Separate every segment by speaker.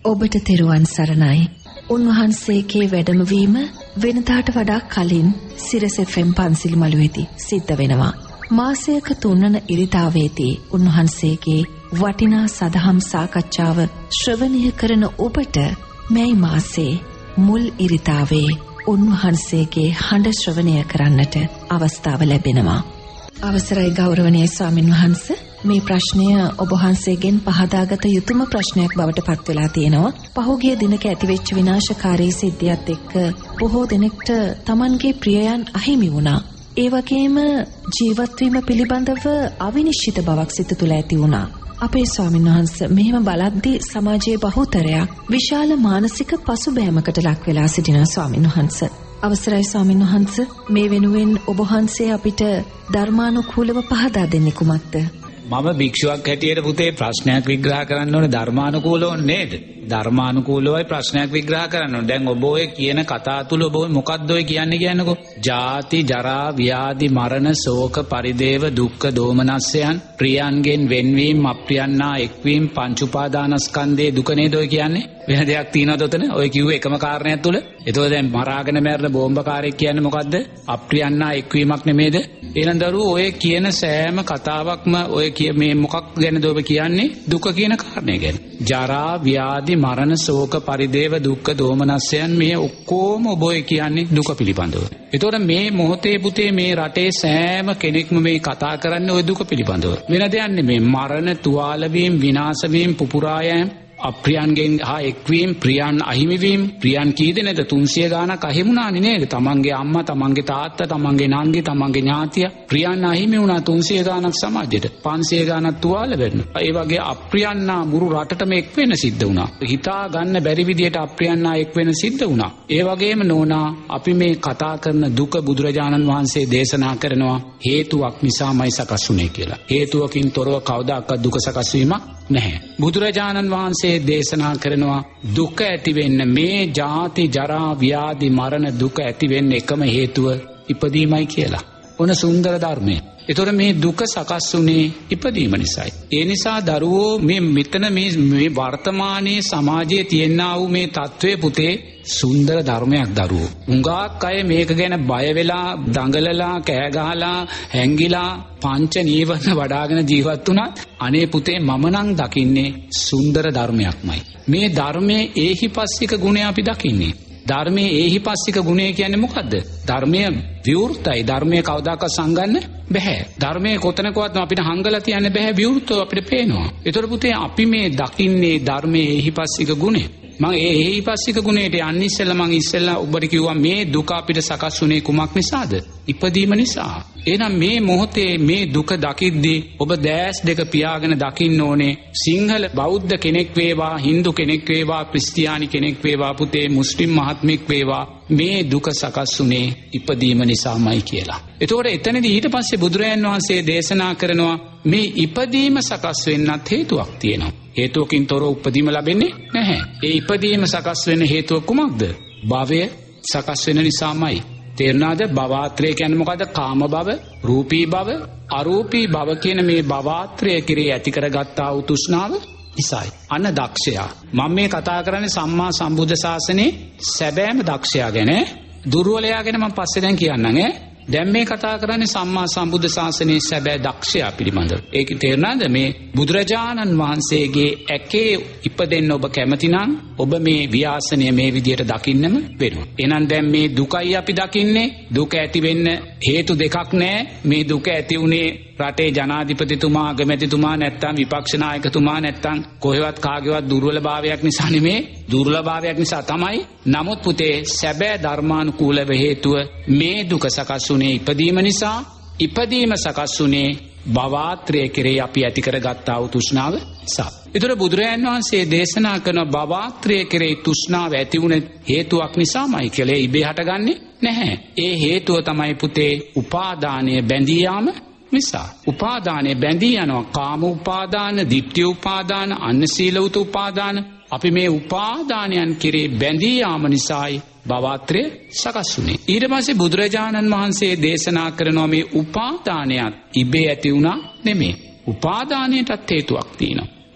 Speaker 1: ඔබට තෙරුවන් සරණයි. උන්වහන්සේගේ වැඩමවීම වෙනදාට වඩා කලින් සිරස FM පන්සිල් මළුවේදී සිද්ධ වෙනවා. මාසයක 3 වන ඉරිදාවේදී උන්වහන්සේගේ වටිනා සදහම් සාකච්ඡාව ශ්‍රවණය කරන ඔබට මේ මාසේ මුල් ඉරිදාවේ උන්වහන්සේගේ හඬ ශ්‍රවණය කරන්නට අවස්ථාව ලැබෙනවා. අවසරයි ගෞරවනීය ස්වාමින් වහන්සේ, මේ ප්‍රශ්නය ඔබ වහන්සේගෙන් පහදාගත යුතුම ප්‍රශ්නයක් බවට පත් වෙලා තියෙනවා. පහුගිය දිනක ඇතිවෙච්ච විනාශකාරී සිද්ධියත් එක්ක බොහෝ දෙනෙක්ට Tamanගේ ප්‍රියයන් අහිමි වුණා. ඒ වගේම ජීවත් වීම පිළිබඳව අවිනිශ්චිත බවක් සිත තුළ ඇති වුණා. අපේ ස්වාමීන් වහන්සේ මෙහෙම බලද්දී සමාජයේ බහුතරයක් විශාල මානසික පසුබෑමකට ලක් වෙලා සිටින ස්වාමීන් වහන්සේ. අවසරයි ස්වාමීන් වහන්සේ, මේ වෙනුවෙන් ඔබ වහන්සේ අපිට ධර්මානුකූලව පහදා දෙන්නේ කුමක්ද?
Speaker 2: මම භික්ෂුවක් හැටියට පුතේ ප්‍රශ්නයක් විග්‍රහ කරන්න ඕනේ ධර්මානුකූලව නේද? ධර්මානුකූලවයි ප්‍රශ්නයක් විග්‍රහ කරන්න ඕනේ. දැන් ඔබ ඔය කියන කතා තුල ඔබ මොකද්ද ඔය කියන්නේ කියන්නකෝ? ජාති ජරා ව්‍යාධි මරණ ශෝක පරිදේව දුක්ඛ දෝමනස්යන් ප්‍රියයන්ගෙන් වෙන්වීම අප්‍රියන්නා එක්වීම පංච උපාදානස්කන්ධයේ දුක නේද ඔය කියන්නේ? වෙන දෙයක් තියනවද ඔතන? ඔය කිව්වේ එකම කාරණයක් තුල. ඒතකොට දැන් මරාගෙන මැරෙන බෝම්බකාරයෙක් කියන්නේ මොකද්ද? අප්‍රියන්නා එක්වීමක් නෙමේද? එහෙනම් දරුවෝ ඔය කියන සෑම කතාවක්ම ඔය මේ මොකක් ගැනද ඔබ කියන්නේ? දුක කියන කාරණේ ගැන. ජරා ව්‍යාධි මරණ ශෝක පරිදේව දුක්ඛ දෝමනස්යන් මේ ඔක්කොම ඔබ ඔය කියන්නේ දුක පිළිබඳව. ඒතකොට මේ මොහොතේ පුතේ මේ රටේ සෑම කෙනෙක්ම මේ කතා කරන්නේ ඔය දුක පිළිබඳව. වෙන දෙයක් නෙමෙයි. මරණ, තුවාල වීම, විනාශ වීම, පුපුරා යෑම, අප්‍රියන්ගෙන් හා එක්වීම, ප්‍රියයන් අහිමිවීම. ප්‍රියයන් කී දෙනෙක්ද? 300 ගාණක් අහිමුණානේ නේද? තමන්ගේ අම්මා, තමන්ගේ තාත්තා, තමන්ගේ නංගි, තමන්ගේ ඥාතිය ප්‍රියයන් අහිමි වුණා 300 ගාණක් සමාජයට. 500 ගාණක් තුවාල වෙනවා. ඒ වගේ අප්‍රියන්නා මුරු රටටම එක් වෙන්න සිද්ධ වුණා. හිතා ගන්න බැරි විදියට අප්‍රියන්නා එක් වෙන්න සිද්ධ වුණා. ඒ වගේම නෝනා අපි මේ කතා කරන දුක බුදුරජාණන් වහන්සේ දේශනා කරනවා හේතුවක් නිසාමයි සකස් වුනේ කියලා. හේතුවකින් තොරව කවදාකවත් දුක සකස් වීමක් නැහැ. බුදුරජාණන් වහන්සේ දේශනා කරනවා දුක ඇති වෙන්න මේ ජාති ජරා ව්‍යාධි මරණ දුක ඇති වෙන්න එකම හේතුව ඉපදීමයි කියලා. ඔන සුන්දර ධර්මය. ඒතොර මේ දුක සකස් වුනේ ඉපදීම නිසායි. ඒ නිසා දරුවෝ මේ මෙතන මේ වර්තමානයේ සමාජයේ තියෙනා වූ මේ තත්වයේ පුතේ සුන්දර ධර්මයක් දරුවෝ. උඟාක් අය මේක ගැන බය වෙලා දඟලලා කෑ ගහලා හැංගිලා පංච නීවරණ වඩාගෙන ජීවත් වුණා. අනේ පුතේ මම නම් දකින්නේ සුන්දර ධර්මයක්මයි. මේ ධර්මයේ ඒහිපස්සික ගුණය අපි දකින්නේ. ධර්මයේ ඒහිපස්සික ගුණය කියන්නේ මොකද්ද? ධර්මය විවෘතයි. ධර්මයේ කවදාකවත් සංගන්න බෑ. ධර්මයේ කොතනකවත් අපිට හංගලා තියන්න බෑ. විවෘතව අපිට පේනවා. ඒතර පුතේ අපි මේ දකින්නේ ධර්මයේ ඒහිපස්සික ගුණය. මම ඒහිපස්සික ගුණයට යන්න ඉස්සෙල්ලා ඔබට කිව්වා මේ දුක අපිට සකස් වුනේ කුමක් නිසාද? ඉපදීම නිසා. එහෙනම් මේ මොහොතේ මේ දුක දකිද්දී ඔබ දැස් දෙක පියාගෙන දකින්න ඕනේ සිංහල බෞද්ධ කෙනෙක් වේවා, හින්දු කෙනෙක් වේවා, ක්‍රිස්තියානි කෙනෙක් වේවා, පුතේ මුස්ලිම් මහත්මෙක් වේවා, මේ දුක සකස් වුනේ ඉපදීම නිසාමයි කියලා. එතකොට එතනදී ඊට පස්සේ බුදුරජාන් වහන්සේ දේශනා කරනවා මේ ඉපදීම සකස් වෙන්නත් හේතුවක් තියෙනවා. හේතුවකින් තොරව උපදීම ලැබෙන්නේ නැහැ. ඒ ඉපදීම සකස් වෙන හේතුව කුමක්ද? භවය සකස් වෙන නිසාමයි. තේරුණාද? භවආත්‍රය කියන්නේ මොකද්ද? කාම භව, රූපී භව, අරූපී භව කියන මේ භවආත්‍රය කෙරේ ඇති කරගත්තා වූ තෘෂ්ණාව නිසායි. අන්න දක්ෂයා. මම මේ කතා කරන්නේ සම්මා සම්බුද්ධ ශාසනයේ සැබෑම දක්ෂයා ගැන. දුර්වලයා ගැන මම පස්සේ දැන් කියන්නම් දැන් මේ කතා කරන්නේ සම්මා සම්බුද්ධ ශාසනයේ සැබෑ දක්ෂයා පිළිබඳව. ඒක තේරුණාද? මේ බුදුරජාණන් වහන්සේගේ ඇකේ ඉපදෙන්න ඔබ කැමති නම් ඔබ මේ ව්‍යාසනය මේ විදියට දකින්නම වෙනවා. එහෙනම් දැන් මේ දුකයි අපි දකින්නේ. දුක ඇති වෙන්න හේතු දෙකක් නැහැ. මේ දුක ඇති උනේ රටේ ජනාධිපතිතුමා, අගමැතිතුමා නැත්තම් විපක්ෂ නායකතුමා නැත්තම් කොහෙවත් කාගේවත් දුර්වලභාවයක් නිසා නෙමේ. දුර්වලභාවයක් නිසා තමයි. නමුත් පුතේ සැබෑ ධර්මානුකූලව හේතුව මේ දුක සකස් වුනේ ඉපදීම නිසා. ඉපදීම සකස් වුනේ භවආත්‍රය කෙරේ අපි ඇති කරගත්තා වූ තෘෂ්ණාව නිසා. ඒතර බුදුරජාන් වහන්සේ දේශනා කරන භවආත්‍රය කෙරේ තෘෂ්ණාව ඇති වුනේ හේතුවක් නිසාමයි කියලා. ඉබේ හටගන්නේ නැහැ. ඒ හේතුව තමයි පුතේ උපාදානය බැඳී යාම නිසා. උපාදානය බැඳී යනවා. කාම උපාදාන, ditthි උපාදාන, අන්න සීලවත උපාදාන. අපි මේ උපාදානයන් කෙරේ බැඳී යාම නිසායි භවආත්‍රය සකස් වුනේ. ඊට පස්සේ බුදුරජාණන් වහන්සේ දේශනා කරනවා මේ උපාදානයත් ඉබේ ඇති වුණා නෙමෙයි. උපාදානයටත් හේතුවක් තියෙනවා.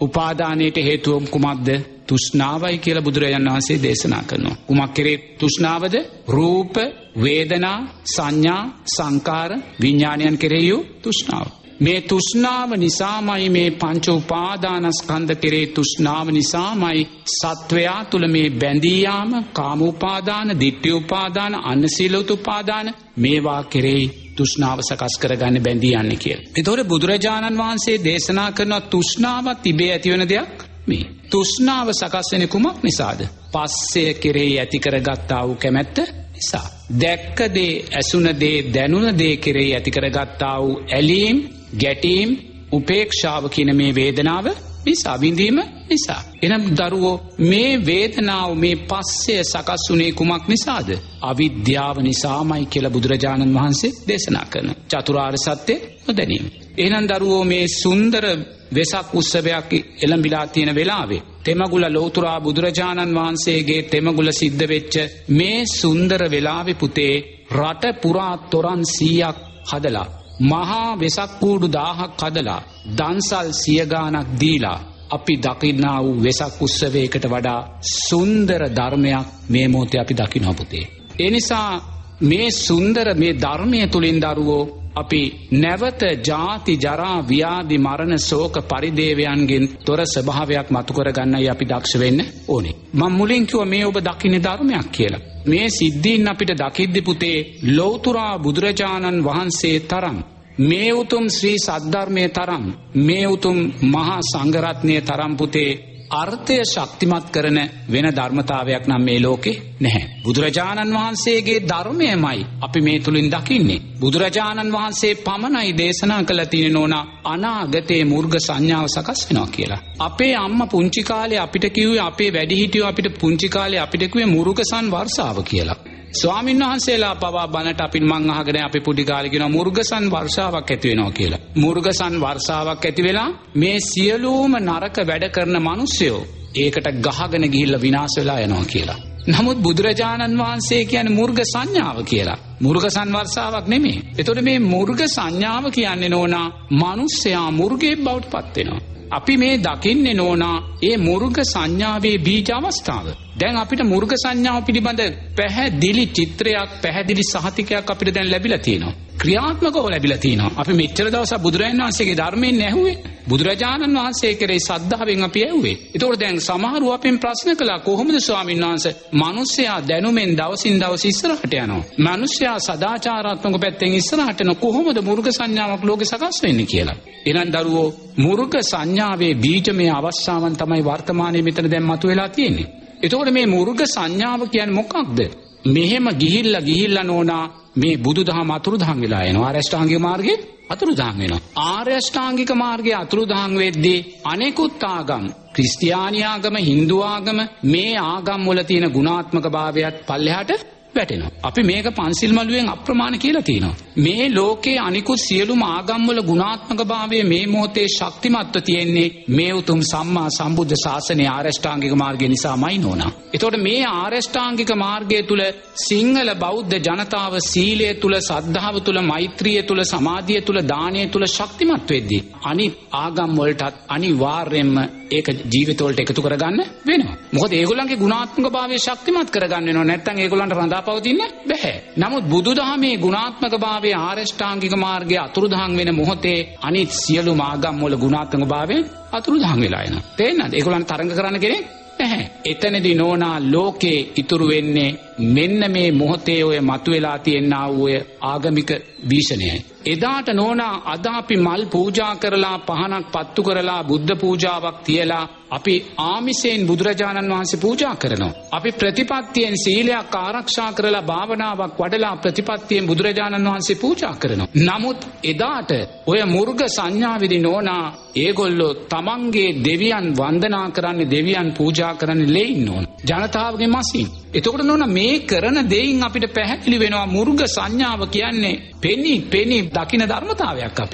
Speaker 2: උපාදානයට හේතුව කුමක්ද? තෘෂ්ණාවයි කියලා බුදුරජාණන් වහන්සේ දේශනා කරනවා. කුමක් කෙරේ තෘෂ්ණාවද? රූප, වේදනා, සංඥා, සංකාර, විඥානයන් කෙරෙහි තෘෂ්ණාව. මේ තෘෂ්ණාව නිසාමයි මේ පංච උපාදානස්කන්ධ කෙරේ තෘෂ්ණාව නිසාමයි සත්වයා තුල මේ බැඳී යාම, කාම උපාදාන, ditthi උපාදාන, අන්නසීලෝත උපාදාන මේවා කෙරේ තෘෂ්ණාව සකස් කරගන්න බැඳී යන්නේ කියලා. ඒතකොට බුදුරජාණන් වහන්සේ දේශනා කරන තෘෂ්ණාව තිබේ ඇති වෙන දෙයක් මේ. තෘෂ්ණාව සකස් වෙන්නේ කුමක් නිසාද? පස්සය කෙරේ ඇති කරගත්තා වූ කැමැත්ත නිසා. දැක්ක දේ, ඇසුන දේ, දැනුන දේ කෙරේ ඇති කරගත්තා වූ ඇලීම්, ගැටීම්, උපේක්ෂාව කියන මේ වේදනාව නිසා, විඳීම නිසා. එනම් දරුවෝ මේ වේදනාව, මේ පස්සය සකස් වුණේ කුමක් නිසාද? අවිද්‍යාව නිසාමයි කියලා බුදුරජාණන් වහන්සේ දේශනා කරනවා. චතුරාර්ය සත්‍ය නොදැනීම. එහෙනම් දරුවෝ මේ සුන්දර වෙසක් උත්සවයක් එළඹිලා තියෙන වෙලාවේ තෙමගුල ලෞතුරා බුදුරජාණන් වහන්සේගේ තෙමගුල සිද්ධ වෙච්ච මේ සුන්දර වෙලාවේ පුතේ රට පුරා තොරන් 100ක් හදලා, මහා වෙසක් කූඩු 1000ක් හදලා, දන්සල් 100 ගාණක් දීලා අපි දකින්නා වූ වෙසක් උත්සවයකට වඩා සුන්දර ධර්මයක් මේ මොහොතේ අපි දකින්න පුතේ. ඒ නිසා මේ සුන්දර මේ ධර්මයේ තුලින් දරුවෝ අපි නැවත ජාති, ජරා, ව්‍යාධි, මරණ, ශෝක පරිදේවයන්ගෙන් තොර ස්වභාවයක් මතු කරගන්නයි අපි දක්ෂ වෙන්න ඕනේ. මම මුලින් කිව්වා මේ ඔබ දකින්නේ ධර්මයක් කියලා. මේ සිද්ධීන් අපිට දකිද්දි පුතේ ලෞතුරා බුදුරජාණන් වහන්සේ තරම්, මේ උතුම් ශ්‍රී සද්ධර්මයේ තරම්, මේ උතුම් මහා සංඝරත්නයේ තරම් පුතේ අර්ථය ශක්තිමත් කරන වෙන ධර්මතාවයක් නම් මේ ලෝකේ නැහැ. බුදුරජාණන් වහන්සේගේ ධර්මයමයි අපි මේ තුලින් දකින්නේ. බුදුරජාණන් වහන්සේ පමණයි දේශනා කළ තියෙන නෝනා අනාගතේ මුර්ග සංඥාව සකස් වෙනවා කියලා. අපේ අම්මා පුංචි කාලේ අපිට කිව්වේ, අපේ වැඩිහිටියෝ අපිට පුංචි කාලේ අපිට කිව්වේ මුර්ගසන් වර්ෂාව කියලා. ස්වාමීන් වහන්සේලා පවා බණට අපි මං අහගෙන අපි පුඩි කාලේ කියනවා මුර්ගසන් වර්ෂාවක් ඇති වෙනවා කියලා. මුර්ගසන් වර්ෂාවක් ඇති වෙලා මේ සියලුම නරක වැඩ කරන මිනිස්සුયો ඒකට ගහගෙන ගිහිල්ලා විනාශ වෙලා යනවා කියලා. නමුත් බුදුරජාණන් වහන්සේ කියන්නේ මුර්ග සංඥාව කියලා. මුර්ගසන් වර්ෂාවක් නෙමෙයි. ඒතකොට මේ මුර්ග සංඥාව කියන්නේ නෝනා මිනිස්සයා මුර්ගෙක් බවට පත් වෙනවා. අපි මේ දකින්නේ නෝනා ඒ මුර්ග සංඥාවේ බීජ අවස්ථාව. දැන් අපිට මුර්ග සංඥාව පිළිබඳ පැහැදිලි චිත්‍රයක්, පැහැදිලි සහතිකයක් අපිට දැන් ලැබිලා තියෙනවා. ක්‍රියාත්මකව ලැබිලා තියෙනවා. අපි මෙච්චර දවසක් බුදුරජාණන් වහන්සේගේ ධර්මයෙන් ඇහුවේ. බුදුරජාණන් වහන්සේ කෙරේ සද්ධාවෙන් අපි ඇහුවේ. ඒතකොට දැන් සමහරව අපෙන් ප්‍රශ්න කළා, කොහොමද ස්වාමීන් වහන්සේ මිනිස්සයා දැනුමෙන් දවසින් දවස ඉස්සරහට යනවා? මිනිස්සයා සදාචාරාත්මක පැත්තෙන් ඉස්සරහට යන කොහොමද මුර්ග සංඥාවක් ලෝකේ සකස් වෙන්නේ කියලා. එහෙනම් දරුවෝ මුර්ග සංඥාවේ බීජමය අවස්ථාවන් තමයි වර්තමානයේ මෙතන දැන් මතුවලා තියෙන්නේ. එතකොට මේ මුර්ග සංඥාව කියන්නේ මොකක්ද? මෙහෙම ගිහිල්ලා නෝනා මේ බුදුදහම අතුරුදහන් වෙලා යනවා. ආර්ය අෂ්ටාංගික මාර්ගයේ අතුරුදහන් වෙනවා. ආර්ය අෂ්ටාංගික මාර්ගයේ අතුරුදහන් වෙද්දී අනෙකුත් ආගම්, ක්‍රිස්තියානි ආගම, හින්දු ආගම, මේ ආගම් වල තියෙන ගුණාත්මක භාවයත් පල්ලෙහාට වැටෙනවා. අපි මේක පන්සිල් මළුවෙන් අප්‍රමාණ කියලා තියෙනවා. මේ ලෝකයේ අනිකුත් සියලුම ආගම් වල ගුණාත්මක භාවය මේ මොහොතේ ශක්තිමත්ව තියෙන්නේ මේ උතුම් සම්මා සම්බුද්ධ ශාසනයේ ආරෂ්ඨාංගික මාර්ගය නිසාමයි නෝනා. එතකොට මේ ආරෂ්ඨාංගික මාර්ගය තුල සිංහල බෞද්ධ ජනතාව සීලය තුල, සද්ධාව තුල, මෛත්‍රිය තුල, සමාධිය තුල, දානය තුල ශක්තිමත් වෙද්දී අනිත් ආගම් වලටත් අනිවාර්යයෙන්ම ඒක ජීවිත වලට එකතු කරගන්න වෙනවා. මොකද ඒගොල්ලන්ගේ ගුණාත්මක භාවය ශක්තිමත් කරගන්න වෙනවා. නැත්නම් ඒගොල්ලන්ට රඳාපවතින්න බෑ. නමුත් බුදුදහමේ ගුණාත්මක භාවයේ ආරෂ්ඨාංගික මාර්ගයේ අතුරුදහන් වෙන මොහොතේ අනිත් සියලුම ආගම් වල ගුණාත්මක භාවය අතුරුදහන් වෙලා යනවා. තේරෙනවද? ඒගොල්ලන් තරංග කරන්න කෙනෙක් නැහැ. එතනදී නෝනා ලෝකේ ඉතුරු වෙන්නේ මෙන්න මේ මොහොතේ ඔය මතුවලා තියෙනා වූ ආගමික භීෂණයයි. එදාට නෝනා අද අපි මල් පූජා කරලා, පහනක් පත්තු කරලා, බුද්ධ පූජාවක් තියලා අපි ආමිසයෙන් බුදුරජාණන් වහන්සේ පූජා කරනවා. අපි ප්‍රතිපත්තියෙන් සීලයක් ආරක්ෂා කරලා, භාවනාවක් වඩලා ප්‍රතිපත්තියෙන් බුදුරජාණන් වහන්සේ පූජා කරනවා. නමුත් එදාට ඔය මුර්ග සංඥාවේදී නෝනා ඒගොල්ලෝ තමන්ගේ දෙවියන් වන්දනා කරන්නේ, දෙවියන් පූජා කරන්නේ ලෙයින් නෝන. ජනතාවගේ මසින්. එතකොට නෝනා මේ කරන දෙයින් අපිට පැහැදිලි වෙනවා මුර්ග සංඥාව කියන්නේ පෙනි දකින ධර්මතාවයක් අපි.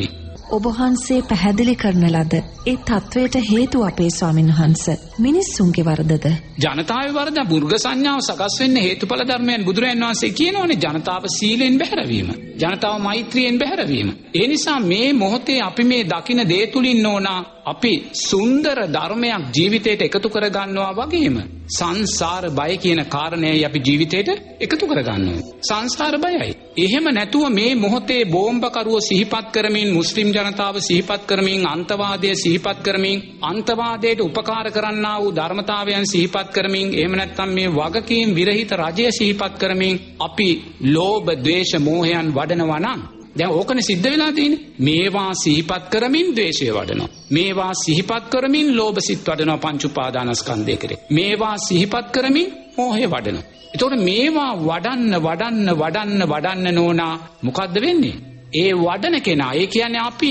Speaker 1: ඔබ වහන්සේ පැහැදිලි කරන ලද ඒ තත්වයට හේතු අපේ ස්වාමින් වහන්සේ මිනිස්සුන්ගේ වරදද?
Speaker 2: ජනතාවේ වරද. මුර්ග සංඥාව සකස් වෙන්න හේතුඵල ධර්මයන් බුදුරජාණන් වහන්සේ කියනෝනේ ජනතාව සීලෙන් බැහැරවීම. ජනතාව මෛත්‍රියෙන් බැහැරවීම. ඒ නිසා මේ මොහොතේ අපි මේ දකින දේ තුලින් ඕනා අපි සුන්දර ධර්මයක් ජීවිතයට එකතු කර ගන්නවා වගේම සංසාර බය කියන කාරණේයි අපි ජීවිතයට එකතු කර ගන්නවා. සංසාර බයයි. එහෙම නැතුව මේ මොහොතේ බෝම්බකරුව සිහිපත් කරමින් මුස්ලිම් ජනතාව සිහිපත් කරමින් අන්තවාදය සිහිපත් කරමින් අන්තවාදයට උපකාර කරන්නා වූ ධර්මතාවයන් සිහිපත් කරමින් එහෙම නැත්නම් මේ වගකීම් විරහිත රජය සිහිපත් කරමින් අපි ලෝභ ද්වේෂ මෝහයන් වඩනවා නම් දැන් ඕකනේ සිද්ධ වෙලා තියෙන්නේ. මේවා සිහිපත් කරමින් ද්වේෂය වඩනවා. මේවා සිහිපත් කරමින් ලෝභ සිත් වඩනවා පංච උපාදානස්කන්ධය කෙරේ. මේවා සිහිපත් කරමින් මෝහය වඩනවා. එතකොට මේවා වඩන්න නෝනා මොකද්ද වෙන්නේ? ඒ වඩන කෙනා ඒ කියන්නේ අපි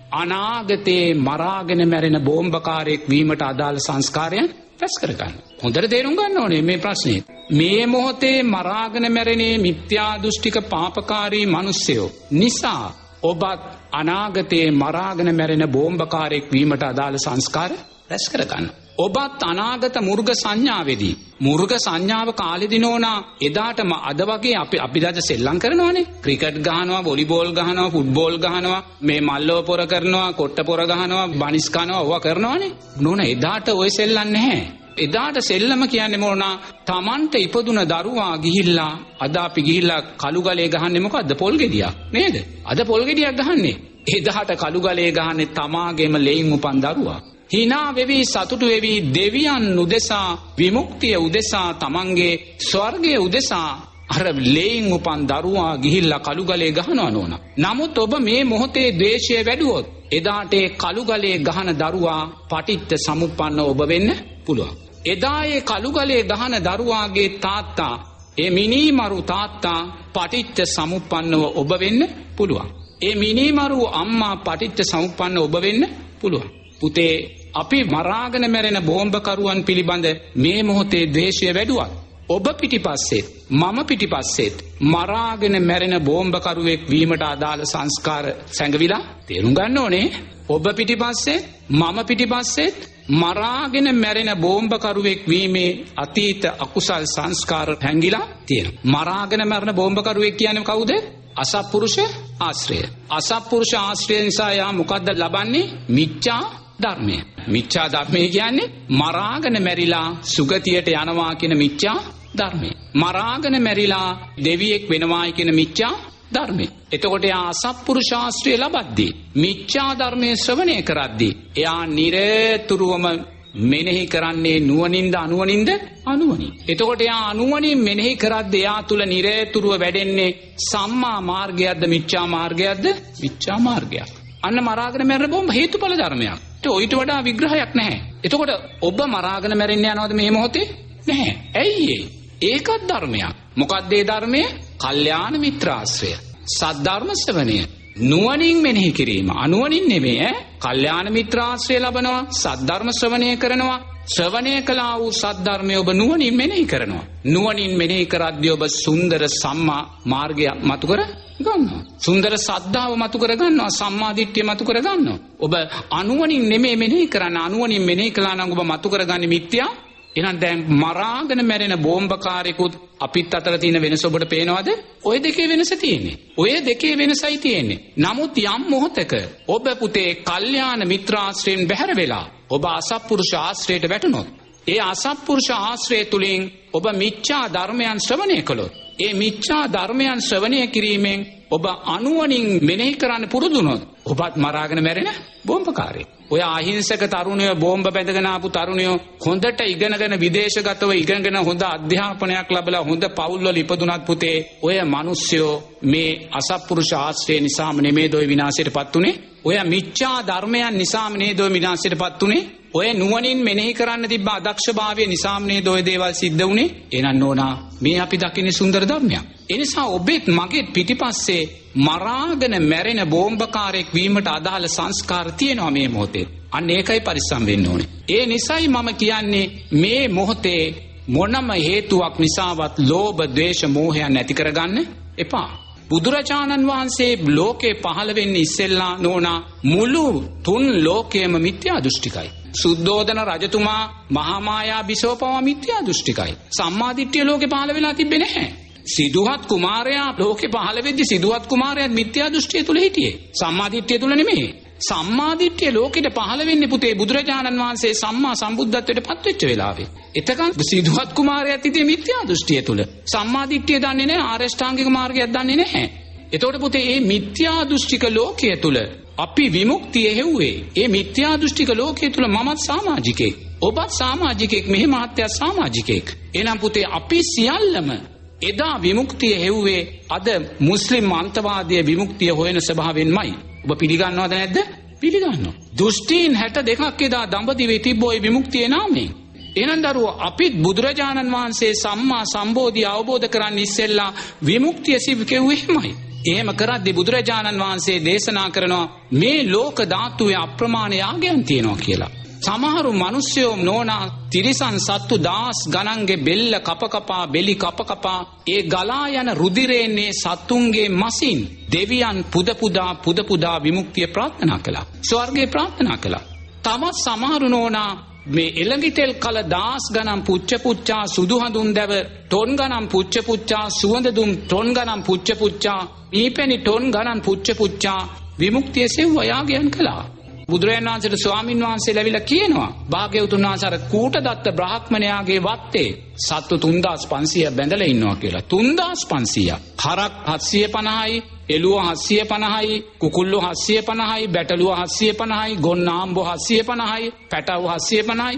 Speaker 2: අනාගතේ මරාගෙන මැරෙන බෝම්බකාරයෙක් වීමට අදාළ සංස්කාරයන් රැස් කර ගන්න. හොඳට තේරුම් ගන්න ඕනේ මේ ප්‍රශ්නේ. මේ මොහොතේ මරාගෙන මැරෙනේ මිත්‍යා දෘෂ්ටික පාපකාරී මිනිස්සයෝ නිසා ඔබත් අනාගතේ මරාගෙන මැරෙන බෝම්බකාරයෙක් වීමට අදාළ සංස්කාර රැස් කර ගන්න. ඔබත් අනාගත මුර්ග සංඥාවේදී මුර්ග සංඥාව කාලෙදී නෝනා එදාටම අද වගේ අපි දැන් සෙල්ලම් කරනවානේ. ක්‍රිකට් ගහනවා, වොලිබෝල් ගහනවා, ෆුට්බෝල් ගහනවා, මේ මල්ලව පොර කරනවා, කොට්ට පොර ගහනවා, බනිස් කනවා, ඕවා කරනවානේ. නෝනා එදාට ඔය සෙල්ලම් නැහැ. එදාට සෙල්ලම කියන්නේ මොනවා? Tamante ඉපදුන දරුවා ගිහිල්ලා අද අපි ගිහිල්ලා කළු ගලේ ගහන්නේ මොකද්ද? පොල් ගෙඩියක් නේද? අද පොල් ගෙඩියක් ගහන්නේ. එදාට කළු ගලේ ගහන්නේ තමාගේම ලෙයින් උපන් දරුවා. hina වෙවි සතුටු වෙවි දෙවියන් උදෙසා විමුක්තිය උදෙසා තමන්ගේ ස්වර්ගයේ උදෙසා අර ලේයින් උපන් දරුවා ගිහිල්ලා කළු ගලේ ගහනවා නෝනා. නමුත් ඔබ මේ මොහොතේ ද්වේෂය වැඩුවොත් එදාට ඒ කළු ගලේ ගහන දරුවා පටිච්ච සමුප්පන්න ඔබ වෙන්න පුළුවන්. එදා ඒ කළු ගලේ ගහන දරුවාගේ තාත්තා ඒ මිනිමරු තාත්තා පටිච්ච සමුප්පන්නව ඔබ වෙන්න පුළුවන්. ඒ මිනිමරු අම්මා පටිච්ච සමුප්පන්න ඔබ වෙන්න පුළුවන්. පුතේ අපි මරාගෙන මැරෙන බෝම්බකරුවන් පිළිබඳ මේ මොහොතේ ද්වේෂය වැඩුවා. ඔබ පිටිපස්සෙත් මම පිටිපස්සෙත් මරාගෙන මැරෙන බෝම්බකරුවෙක් වීමට අදාළ සංස්කාර සැඟවිලා තේරුම් ගන්න ඕනේ. ඔබ පිටිපස්සේ මම පිටිපස්සෙත් මරාගෙන මැරෙන බෝම්බකරුවෙක් වීමේ අතීත අකුසල් සංස්කාර හැංගිලා තියෙනවා. මරාගෙන මැරෙන බෝම්බකරුවෙක් කියන්නේ කවුද? අසත්පුරුෂ ආශ්‍රය. අසත්පුරුෂ ආශ්‍රය නිසා යා මොකද්ද ලබන්නේ? මිච්ඡා ධර්මය. මිච්ඡා ධර්මය කියන්නේ මරාගෙන මැරිලා සුගතියට යනවා කියන මිච්ඡා ධර්මය. මරාගෙන මැරිලා දෙවියෙක් වෙනවායි කියන මිච්ඡා ධර්මය. එතකොට එයා අසත්පුරුෂ ආශ්‍රය ලබද්දී මිච්ඡා ධර්මයේ ශ්‍රවණය කරද්දී එයා නිරතුරුවම මෙනෙහි කරන්නේ නුවණින්ද අනුවණින්ද? අනුවණින්. එතකොට එයා අනුවණින් මෙනෙහි කරද්දී එයා තුල නිරතුරුව වැඩෙන්නේ සම්මා මාර්ගයක්ද මිච්ඡා මාර්ගයක්ද? මිච්ඡා මාර්ගයක්. අන්න මරාගෙන මැරෙන බොම්බ හේතුඵල ධර්මයක්. ඊට වඩා විග්‍රහයක් නැහැ. එතකොට ඔබ මරාගෙන මැරෙන්න යනවද මේ මොහොතේ? නැහැ. ඇයි ඒකත් ධර්මයක්. මොකක්ද ඒ ධර්මය? කල්යාණ මිත්‍රාශ්‍රය. සද්ධර්ම ශ්‍රවණය. නුවණින් මෙනෙහි කිරීම. අනුවණින් නෙමෙයි කල්යාණ මිත්‍රාශ්‍රය ලබනවා. සද්ධර්ම ශ්‍රවණය කරනවා. ශ්‍රවණය කළා වූ සද්ධර්මය ඔබ නුවණින් මෙනෙහි කරනවා. නුවණින් මෙනෙහි කරද්දී ඔබ සුන්දර සම්මා මාර්ගය මතු කර ගන්නවා. සුන්දර සද්ධාව මතු කර ගන්නවා. සම්මා දිට්ඨිය මතු කර ගන්නවා. ඔබ අනුවණින් නෙමෙයි මෙනෙහි කරන්නේ. අනුවණින් මෙනෙහි කළා නම් ඔබ මතු කරගන්නේ මිත්‍යා. එහෙනම් දැන් මරාගෙන මැරෙන බෝම්බකාරයෙකුත් අපිත් අතර තියෙන වෙනස ඔබට පේනවද? ඔය දෙකේ වෙනස තියෙන්නේ. ඔය දෙකේ වෙනසයි තියෙන්නේ. නමුත් යම් මොහොතක ඔබ පුතේ කල්යාණ මිත්‍රාශ්‍රයෙන් බැහැර වෙලා ඔබ අසත්පුරුෂ ආශ්‍රයයට වැටුණොත් ඒ අසත්පුරුෂ ආශ්‍රය තුලින් ඔබ මිච්ඡා ධර්මයන් ශ්‍රවණය කළොත් ඒ මිච්ඡා ධර්මයන් ශ්‍රවණය කිරීමෙන් ඔබ අනුවණින් මෙනෙහි කරන්න පුරුදුනොත් ඔබත් මරාගෙන මැරෙන බෝම්බකාරයෙක්. ඔය අහිංසක තරුණයෝ බෝම්බ බැඳගෙන ආපු තරුණයෝ හොඳට ඉගෙනගෙන විදේශගතව ඉගෙනගෙන හොඳ අධ්‍යාපනයක් ලැබලා හොඳ පවුල්වල ඉපදුනත් පුතේ ඔය මිනිස්සුયો මේ අසත්පුරුෂ ආශ්‍රය නිසාම නෙමෙයිද ඔය විනාශයටපත් උනේ? ඔය මිච්ඡා ධර්මයන් නිසාම නේද ඔය විනාශයටපත් උනේ? ඔය නුවණින් මෙනෙහි කරන්න තිබ්බ අදක්ෂභාවය නිසාම නේද ඔය දේවල් සිද්ධ වුනේ? එහෙනම් නෝනා මේ අපි දකින්නේ සුන්දර ධර්මයක්. ඒ නිසා ඔබෙත් මගේ පිටිපස්සේ මරාගෙන මැරෙන බෝම්බකාරයෙක් වීමට අදාළ සංස්කාර තියෙනවා මේ මොහොතේ. අන්න ඒකයි පරිස්සම් වෙන්න ඕනේ. ඒ නිසයි මම කියන්නේ මේ මොහොතේ මොනම හේතුවක් නිසාවත් ලෝභ ද්වේෂ මෝහයන් නැති කරගන්න එපා. බුදුරජාණන් වහන්සේ ලෝකේ පහළ වෙන්නේ ඉස්සෙල්ලා නෝනා මුළු තුන් ලෝකයේම මිත්‍යා දෘෂ්ටිකයි. සුද්ධෝදන රජතුමා මහා මායා බිසෝපව මිත්‍යා දෘෂ්ටිකයි. සම්මාදිට්ඨිය ලෝකේ පහළ වෙලා තිබෙන්නේ නැහැ. සිදුහත් කුමාරයා ලෝකේ පහළ වෙද්දී සිදුහත් කුමාරයා මිත්‍යා දෘෂ්ටිය තුල හිටියේ. සම්මාදිට්ඨිය තුල නෙමෙයි. සම්මාදිට්ඨිය ලෝකෙට පහළ වෙන්නේ පුතේ බුදුරජාණන් වහන්සේ සම්මා සම්බුද්ධත්වයට පත් වෙච්ච වෙලාවේ. එතකන් සිදුහත් කුමාරයාත් හිටියේ මිත්‍යා දෘෂ්ටිය තුල. සම්මාදිට්ඨිය දන්නේ නැහැ, ආරෂ්ඨාංගික මාර්ගයක් දන්නේ නැහැ. එතකොට පුතේ මේ මිත්‍යා දෘෂ්ටික ලෝකයේ තුල අපි විමුක්තිය හෙව්වේ. මේ මිත්‍යා දෘෂ්ටික ලෝකයේ තුල මමත් සමාජිකෙක්, ඔබත් සමාජිකෙක්, මෙහි මහත්තයා සමාජිකෙක්. එහෙනම් පුතේ අපි සියල්ලම එදා විමුක්තිය හෙව්වේ අද මුස්ලිම් අන්තවාදයේ විමුක්තිය හොයන ස්වභාවයෙන්මයි. ඔබ පිළිගන්නවද නැද්ද? පිළිගන්නවා. දෘෂ්ටීන් 62ක් එදා දඹදිවේ තිබ්බෝ විමුක්තියේ නාමයෙන්. එහෙනම් දරුවෝ අපිත් බුදුරජාණන් වහන්සේ සම්මා සම්බෝධිය අවබෝධ කරගන්න ඉස්සෙල්ලා විමුක්තිය සිවිකෙව්වේ එහෙමයි. එහෙම කරද්දී බුදුරජාණන් වහන්සේ දේශනා කරනවා මේ ලෝක ධාතුවේ අප්‍රමාණ යාගයන් තියෙනවා කියලා. සමහරු මිනිස්සුයෝ නෝනා තිරිසන් සත්තු දාස් ගණන්ගේ බෙල්ල කපකපා බෙලි කපකපා ඒ ගලා යන රුධිරේන්නේ සත්තුන්ගේ මසින් දෙවියන් පුද පුදා විමුක්තිය ප්‍රාර්ථනා කළා. ස්වර්ගය ප්‍රාර්ථනා කළා. තවත් සමහරු නෝනා මේ එළඟිතෙල් කල දාස් ගණන් පුච්චා සුදු හඳුන් දැව ටොන් ගණන් පුච්චා සුවඳ දුම් ටොන් ගණන් පුච්චා ඊපෙනි ටොන් ගණන් පුච්චා විමුක්තිය සෙව්ව යාගයන් කළා. බුදුරජාණන් වහන්සේට ස්වාමින් වහන්සේ ලැබිලා කියනවා භාග්‍යවතුන් වහන්සේ අර කූටදත්ත බ්‍රාහ්මණයාගේ වත්තේ සත්තු 3500 බැඳලා ඉන්නවා කියලා. 3500. හරක් 750යි, එළුව 750යි, කුකුල්ලෝ 750යි, බැටළුව 750යි, ගොන්නාම්බෝ 750යි, පැටව 750යි.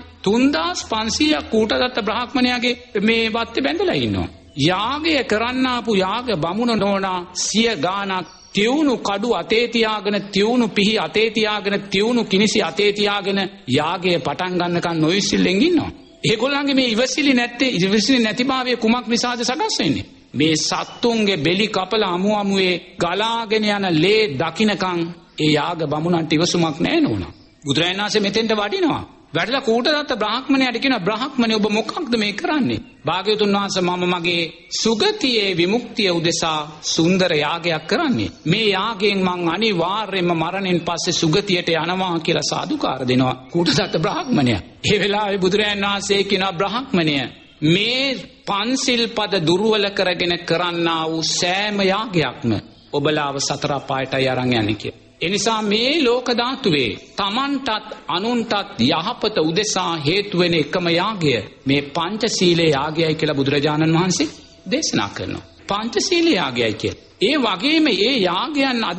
Speaker 2: 3500 කූටදත්ත බ්‍රාහ්මණයාගේ මේ වත්තේ බැඳලා ඉන්නවා. යාගය කරන්න ආපු යාග බමුණ නෝනා 100 ගාණක් තියුණු කඩු අතේ තියාගෙන තියුණු පිහි අතේ තියාගෙන තියුණු කිනිසි අතේ තියාගෙන යාගය පටන් ගන්නකන් නොයිසිල්ලෙන් ඉන්නවා. ඒගොල්ලන්ගේ මේ ඉවසිලි නැතිභාවය කුමක් නිසාද සකස් වෙන්නේ? මේ සත්තුන්ගේ බෙලි කපලා අමුවේ ගලාගෙන යන ලේ දකින්නකන් ඒ යාග බමුණන්ට ඉවසුමක් නැහැ නෝනා. බුදුරජාණන් වහන්සේ මෙතෙන්ට වඩිනවා. වැඩලා කූටදත්ත බ්‍රාහ්මණයාට කියනවා බ්‍රාහ්මණය ඔබ මොකක්ද මේ කරන්නේ? භාග්‍යවතුන් වහන්සේ මම මගේ සුගතියේ විමුක්තිය උදෙසා සුන්දර යාගයක් කරන්නේ. මේ යාගයෙන් මං අනිවාර්යයෙන්ම මරණයෙන් පස්සේ සුගතියට යනවා කියලා සාදුකාර දෙනවා කූටදත්ත බ්‍රාහ්මණයා. ඒ වෙලාවේ බුදුරජාණන් වහන්සේ කියනවා බ්‍රාහ්මණය මේ පන්සිල් පද දුර්වල කරගෙන කරන්නා වූ සෑම යාගයක්ම ඔබලාව සතර අපායටයි අරන් යන්නේ කියලා. එනිසා මේ ලෝක ධාතුවේ තමන්ටත් අනුන්ටත් යහපත උදෙසා හේතු වෙන එකම යාගය මේ පංචශීලයේ යාගයයි කියලා බුදුරජාණන් වහන්සේ දේශනා කරනවා. පංචශීලයේ යාගයයි කියලා. ඒ වගේම ඒ යාගයන් අද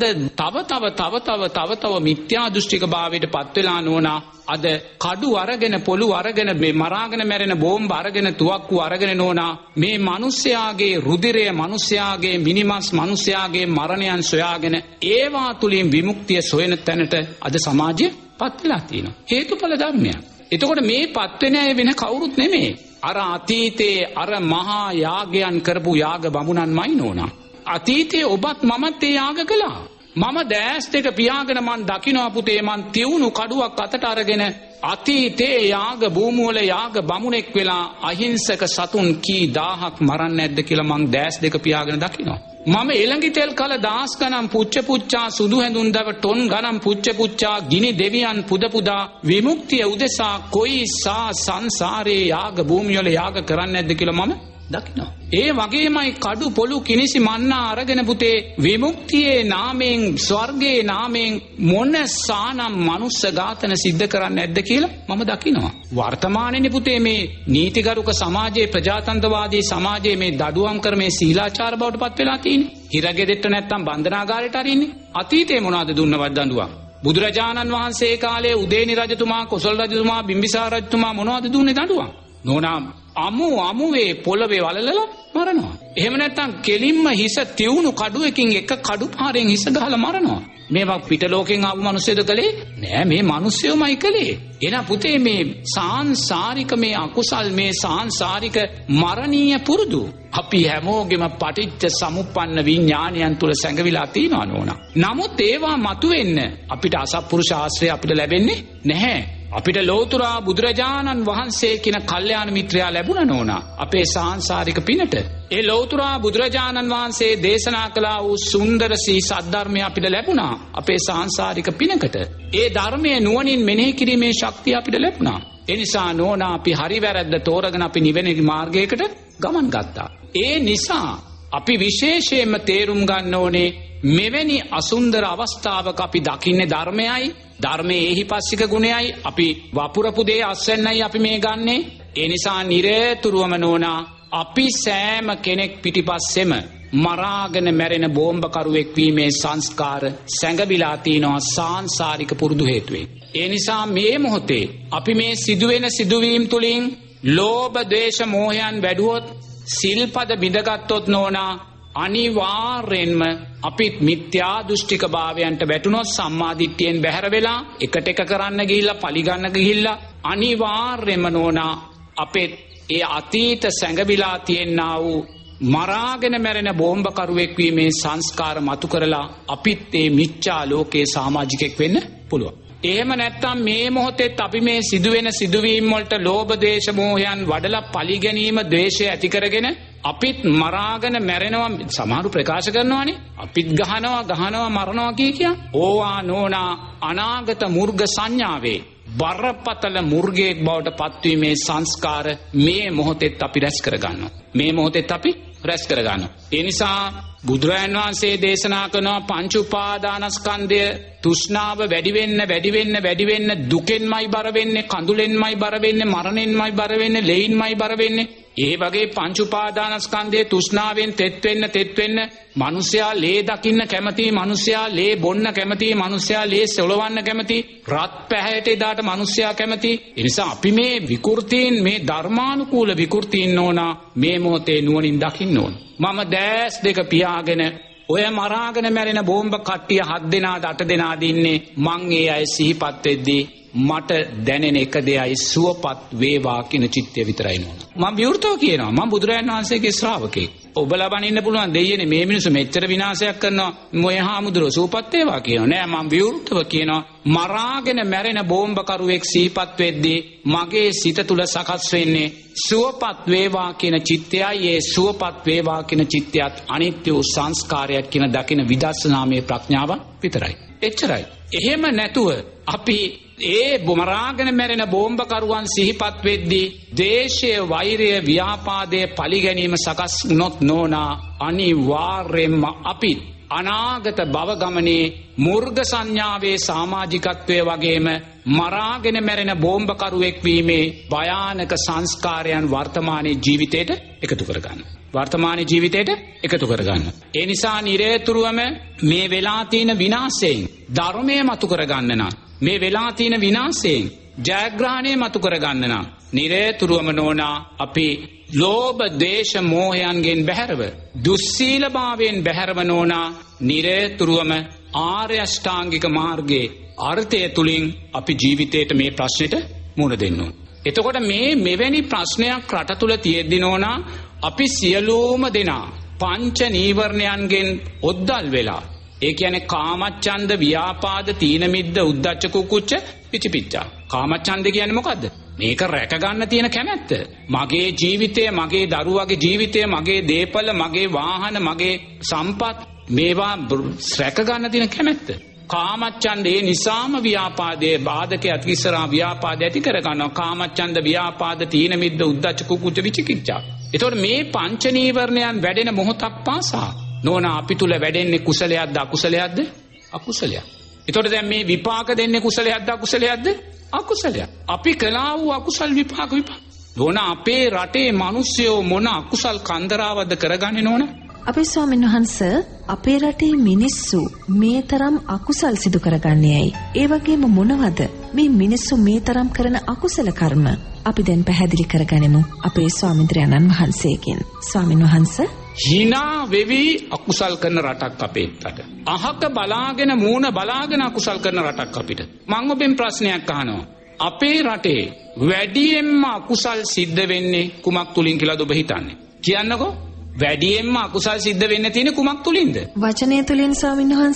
Speaker 2: තව මිත්‍යා දෘෂ්ටික භාවයට පත් වෙලා නෝනා අද කඩු අරගෙන පොළු අරගෙන මේ මරාගෙන මැරෙන බෝම්බ අරගෙන තුවක්කු අරගෙන නෝනා මේ මිනිස්යාගේ රුධිරය මිනිස්යාගේ මිනිමස් මිනිස්යාගේ මරණයන් සොයාගෙන ඒවා තුලින් විමුක්තිය සොයන තැනට අද සමාජය පත් වෙලා තියෙනවා. හේතුඵල ධර්මයක්. එතකොට මේ පත් වෙන අය වෙන කවුරුත් නෙමෙයි. අර අතීතයේ අර මහා යාගයන් කරපු යාග බමුණන්මයි නෝනා. අතීතයේ ඔබත් මමත් ඒ යාග කළා. මම දැස් දෙක පියාගෙන මන් දකින්න පුතේ මන් තියුණු කඩුවක් අතට අරගෙන අතීතයේ යාග භූමුවල යාග බමුණෙක් වෙලා අහිංසක සතුන් කී දහහක් මරන්නේ නැද්ද කියලා මං දැස් දෙක පියාගෙන දකිනවා. මම එළඟිතෙල් කල දාස් ගණන් පුච්චා සුදු හැඳුන් දව ටොන් ගණන් පුච්චා ගිනි දෙවියන් පුදා විමුක්තිය උදෙසා කොයිසා සංසාරේ යාග භූමිවල යාග කරන්නේ නැද්ද කියලා මම දකිනවා. ඒ වගේමයි කඩු පොළු කිනිසි මන්නා අරගෙන පුතේ විමුක්තියේ නාමයෙන් ස්වර්ගයේ නාමයෙන් මොන සානම් මනුස්ස ඝාතන සිද්ධ කරන්නේ නැද්ද කියලා මම දකිනවා. වර්තමානයේ පුතේ මේ නීතිගරුක සමාජයේ ප්‍රජාතන්ත්‍රවාදී සමාජයේ මේ දඩුවම් කර මේ සීලාචාර බවට පත් වෙලා තියෙන්නේ. හිරගෙදෙට්ට නැත්තම් බන්ධනාගාරයට අරින්නේ. අතීතේ මොනවද දුන්නවත් දඬුවම්? බුදුරජාණන් වහන්සේ කාලේ උදේනි රජතුමා කොසල් රජතුමා බිම්බිසාර රජතුමා මොනවද දුන්නේ දඬුවම්? නෝනා අමුවේ පොළවේ වලලලා මරනවා. එහෙම නැත්නම් කෙලින්ම හිස තියුණු කඩුවකින් එක කඩු පාරෙන් හිස ගහලා මරනවා. මේවා පිට ලෝකෙන් ආපු මිනිස්සුද කලේ? නෑ මේ මිනිස්සුමයි කලේ. එහෙනම් පුතේ මේ සාංශාරික මේ අකුසල් මේ සාංශාරික මරණීය පුරුදු අපි හැමෝගෙම පටිච්ච සමුප්පන්න විඥානයන් තුල සැඟවිලා තියෙනවා නෝනා. නමුත් ඒවා මතුවෙන්න අපිට අසත්පුරුෂ ආශ්‍රය අපිට ලැබෙන්නේ නැහැ. අපිට ලෝතුරා බුදුරජාණන් වහන්සේ කියන කල්යාණ මිත්‍රයා ලැබුණ නෝනා අපේ සාංසාරික පිනට. ඒ ලෝතුරා බුදුරජාණන් වහන්සේ දේශනා කළා වූ සුන්දර සී සද්ධර්මය අපිට ලැබුණා අපේ සාංසාරික පිනකට. ඒ ධර්මයේ නුවණින් මෙනෙහි කිරීමේ ශක්තිය අපිට ලැබුණා. ඒ නිසා නෝනා අපි හරි වැරද්ද තෝරගෙන අපි නිවෙන මාර්ගයකට ගමන් ගත්තා. ඒ නිසා අපි විශේෂයෙන්ම තේරුම් ගන්න ඕනේ මෙවැනි අසුන්දර අවස්ථාවක අපි දකින්නේ ධර්මයයි, ධර්මයේ එහිපස්සික ගුණයයි, අපි වපුරපු දේ අස්වැන්නයි අපි මේ ගන්නෙ. ඒ නිසා නිරතුරුවම නෝනා අපි සෑම කෙනෙක් පිටිපස්සෙම මරාගෙන මැරෙන බෝම්බකරුවෙක් වීමේ සංස්කාර සැඟවිලා තිනවා සාංසාරික පුරුදු හේතුවෙන්. ඒ නිසා මේ මොහොතේ අපි මේ සිදුවෙන සිදුවීම් තුලින් ලෝභ, ද්වේෂ, මෝහයන් වැඩුවොත්, සිල්පද බිඳගත්තොත් නෝනා අනිවාර්යෙන්ම අපි මිත්‍යා දෘෂ්ටික භාවයන්ට වැටුනොත්, සම්මාදිට්ඨියෙන් බැහැර වෙලා එකට එක කරන්න ගිහිල්ලා පලිගන්න ගිහිල්ලා අනිවාර්යෙන්ම නෝනා අපේ ඒ අතීත සැඟවිලා තියෙනා වූ මරාගෙන මැරෙන බෝම්බකරුවෙක් වීමේ සංස්කාර මතු කරලා අපිත් මේ මිච්ඡා ලෝකයේ සමාජිකෙක් වෙන්න පුළුවන්. එහෙම නැත්නම් මේ මොහොතේත් අපි මේ සිදුවෙන සිදුවීම් වලට ලෝභ, ද්වේෂ, මෝහයන් වඩලා පලි ගැනීම, ද්වේෂය ඇති කරගෙන අපිත් මරාගෙන මැරෙනවා. සමහරු ප්‍රකාශ කරනවානේ අපිත් ගහනවා මරනවා කිය. ඕවා නෝනා අනාගත මුර්ග සංඥාවේ බරපතල මුර්ගයෙක් බවට පත්වීමේ සංස්කාර මේ මොහොතේත් අපි රැස් කරගන්නවා. මේ මොහොතේත් අපි රැස් කරගන්නවා. ඒ නිසා බුදුරජාණන් වහන්සේ දේශනා කරන පංච උපාදානස්කන්ධය තෘෂ්ණාව වැඩි වෙන්න දුකෙන්මයි බර වෙන්නේ, කඳුලෙන්මයි බර වෙන්නේ, මරණයෙන්මයි බර වෙන්නේ, ලෙයින්මයි බර වෙන්නේ. ඒ වගේ පංච උපාදානස්කන්ධයේ තෘෂ්ණාවෙන් තෙත් වෙන්න මිනිසයා ලේ දකින්න කැමති, මිනිසයා ලේ බොන්න කැමති, මිනිසයා ලේ සොලවන්න කැමති, රත් පැහැයට එදාට මිනිසයා කැමති. ඒ නිසා අපි මේ විකෘතීන්, මේ ධර්මානුකූල විකෘතීන් ඕනා මේ මොහොතේ නුවණින් දකින්න ඕන. මම දැස් දෙක පියාගෙන ඔය මරාගෙන මැරෙන බෝම්බ කට්ටිය 7 දෙනාද 8 දෙනාද ඉන්නේ. මං ඒ අය සිහිපත් වෙද්දී මට දැනෙන එක දෙයයි සුවපත් වේවා කියන චිත්තය විතරයි නෝන. මම විවෘතව කියනවා මම බුදුරජාණන් වහන්සේගේ ශ්‍රාවකෙක්. ඔබලා බනින්න පුළුවන් දෙයියනේ මේ මිනිස්සු මෙච්චර විනාශයක් කරනවා මොයේ හාමුදුරුවෝ සුවපත් වේවා කියනවා. නෑ මම විවෘතව කියනවා මරාගෙන මැරෙන බෝම්බකරුවෙක් සිහිපත් වෙද්දී මගේ සිත තුල සකස් වෙන්නේ සුවපත් වේවා කියන චිත්තයයි. ඒ සුවපත් වේවා කියන චිත්තයත් අනිත්‍ය වූ සංස්කාරයක් කියන දකින විදර්ශනාමය ප්‍රඥාව විතරයි. එච්චරයි. එහෙම නැතුව අපි ඒ මරාගෙන මැරෙන බෝම්බකරුවන් සිහිපත් වෙද්දී ද්වේෂය, වෛරය, ව්‍යාපාදය, පලි ගැනීම සකස් වුණොත් නෝනා අනිවාර්යෙන්ම අපි අනාගත භව ගමනේ මුර්ග සංඥාවේ සමාජිකත්වයේ වගේම මරාගෙන මැරෙන බෝම්බකරුවෙක් වීමේ භයානක සංස්කාරයන් වර්තමානයේ ජීවිතයට එකතු කරගන්න. වර්තමානයේ ජීවිතයට එකතු කරගන්න. ඒ නිසා නිරේතුරුවම මේ වෙලා තියෙන විනාශයෙන් ධර්මය මතු කරගන්න නම්, මේ වෙලා තියෙන විනාශයෙන් ජයග්‍රහණය මතු කරගන්න නම් නිරේතුරුවම නෝනා අපි ලෝභ, ද්වේෂ, මෝහයන්ගෙන් බැහැරව, දුස්සීලභාවයෙන් බැහැරව නෝනා නිරේතුරුවම ආර්ය අෂ්ටාංගික මාර්ගයේ අර්ථය තුලින් අපි ජීවිතේට මේ ප්‍රශ්නෙට මුහුණ දෙන්න ඕන. එතකොට මේ මෙවැනි ප්‍රශ්නයක් රට තුල තියෙද්දි නෝනා අපි සියලුම දෙනා පංච නීවරණයන්ගෙන් ඔද්දල් වෙලා, ඒ කියන්නේ කාමච්ඡන්ද, ව්‍යාපාද, තීන මිද්ද, උද්ධච්ච කුක්කුච්ච, පිචිපිච්චා. කාමච්ඡන්ද කියන්නේ මොකද්ද? මේක රැක ගන්න තියෙන කැමැත්ත. මගේ ජීවිතය, මගේ දරුවගේ ජීවිතය, මගේ දේපල, මගේ වාහන, මගේ සම්පත්, මේවා රැක ගන්න තියෙන කැමැත්ත. කාමච්ඡන්ද ඒ නිසාම ව්‍යාපාදයේ බාධකයක් ඉස්සරහා ව්‍යාපාද ඇති කර ගන්නවා. කාමච්ඡන්ද, ව්‍යාපාද, තීන මිද්ද, උද්ධච්ච කුක්කුච්ච, විචිකිච්ඡා. ඒතකොට මේ පංච නීවරණයන් වැඩෙන මොහොතක් පාසා නෝනා අපි තුල වැඩෙන්නේ කුසලයක්ද අකුසලයක්ද? අකුසලයක්. ඒතකොට දැන් මේ විපාක දෙන්නේ කුසලයක්ද අකුසලයක්ද? අකුසලයක්. අපි කළා වූ අකුසල් විපාක. නෝනා අපේ රටේ මිනිස්සුયો මොන අකුසල් කන්දරාවද කරගන්නේ නෝනා?
Speaker 1: අපේ ස්වාමීන් වහන්සේ අපේ රටේ මිනිස්සු මේ තරම් අකුසල් සිදු කරගන්නේ ඇයි? ඒ වගේම මොනවද මේ මිනිස්සු මේ තරම් කරන අකුසල කර්ම? අපි දැන් පැහැදිලි කරගනිමු අපේ ස්වාමීන්ද්‍රයන්න් වහන්සේගෙන්. ස්වාමීන් වහන්සේ
Speaker 2: hina වෙවි අකුසල් කරන රටක් අපේ රට. අහක බලාගෙන මූණ බලාගෙන අකුසල් කරන රටක් අපිට. මම ඔබෙන් ප්‍රශ්නයක් අහනවා. අපේ රටේ වැඩියෙන්ම අකුසල් සිද්ධ වෙන්නේ කුමක් තුලින් කියලාද ඔබ හිතන්නේ? කියන්නකෝ. වැඩියෙන්ම අකුසල් සිද්ධ වෙන්න තියෙන කුමක් තුලින්ද?
Speaker 1: වචනය තුලින් ස්වාමීන් වහන්සේ.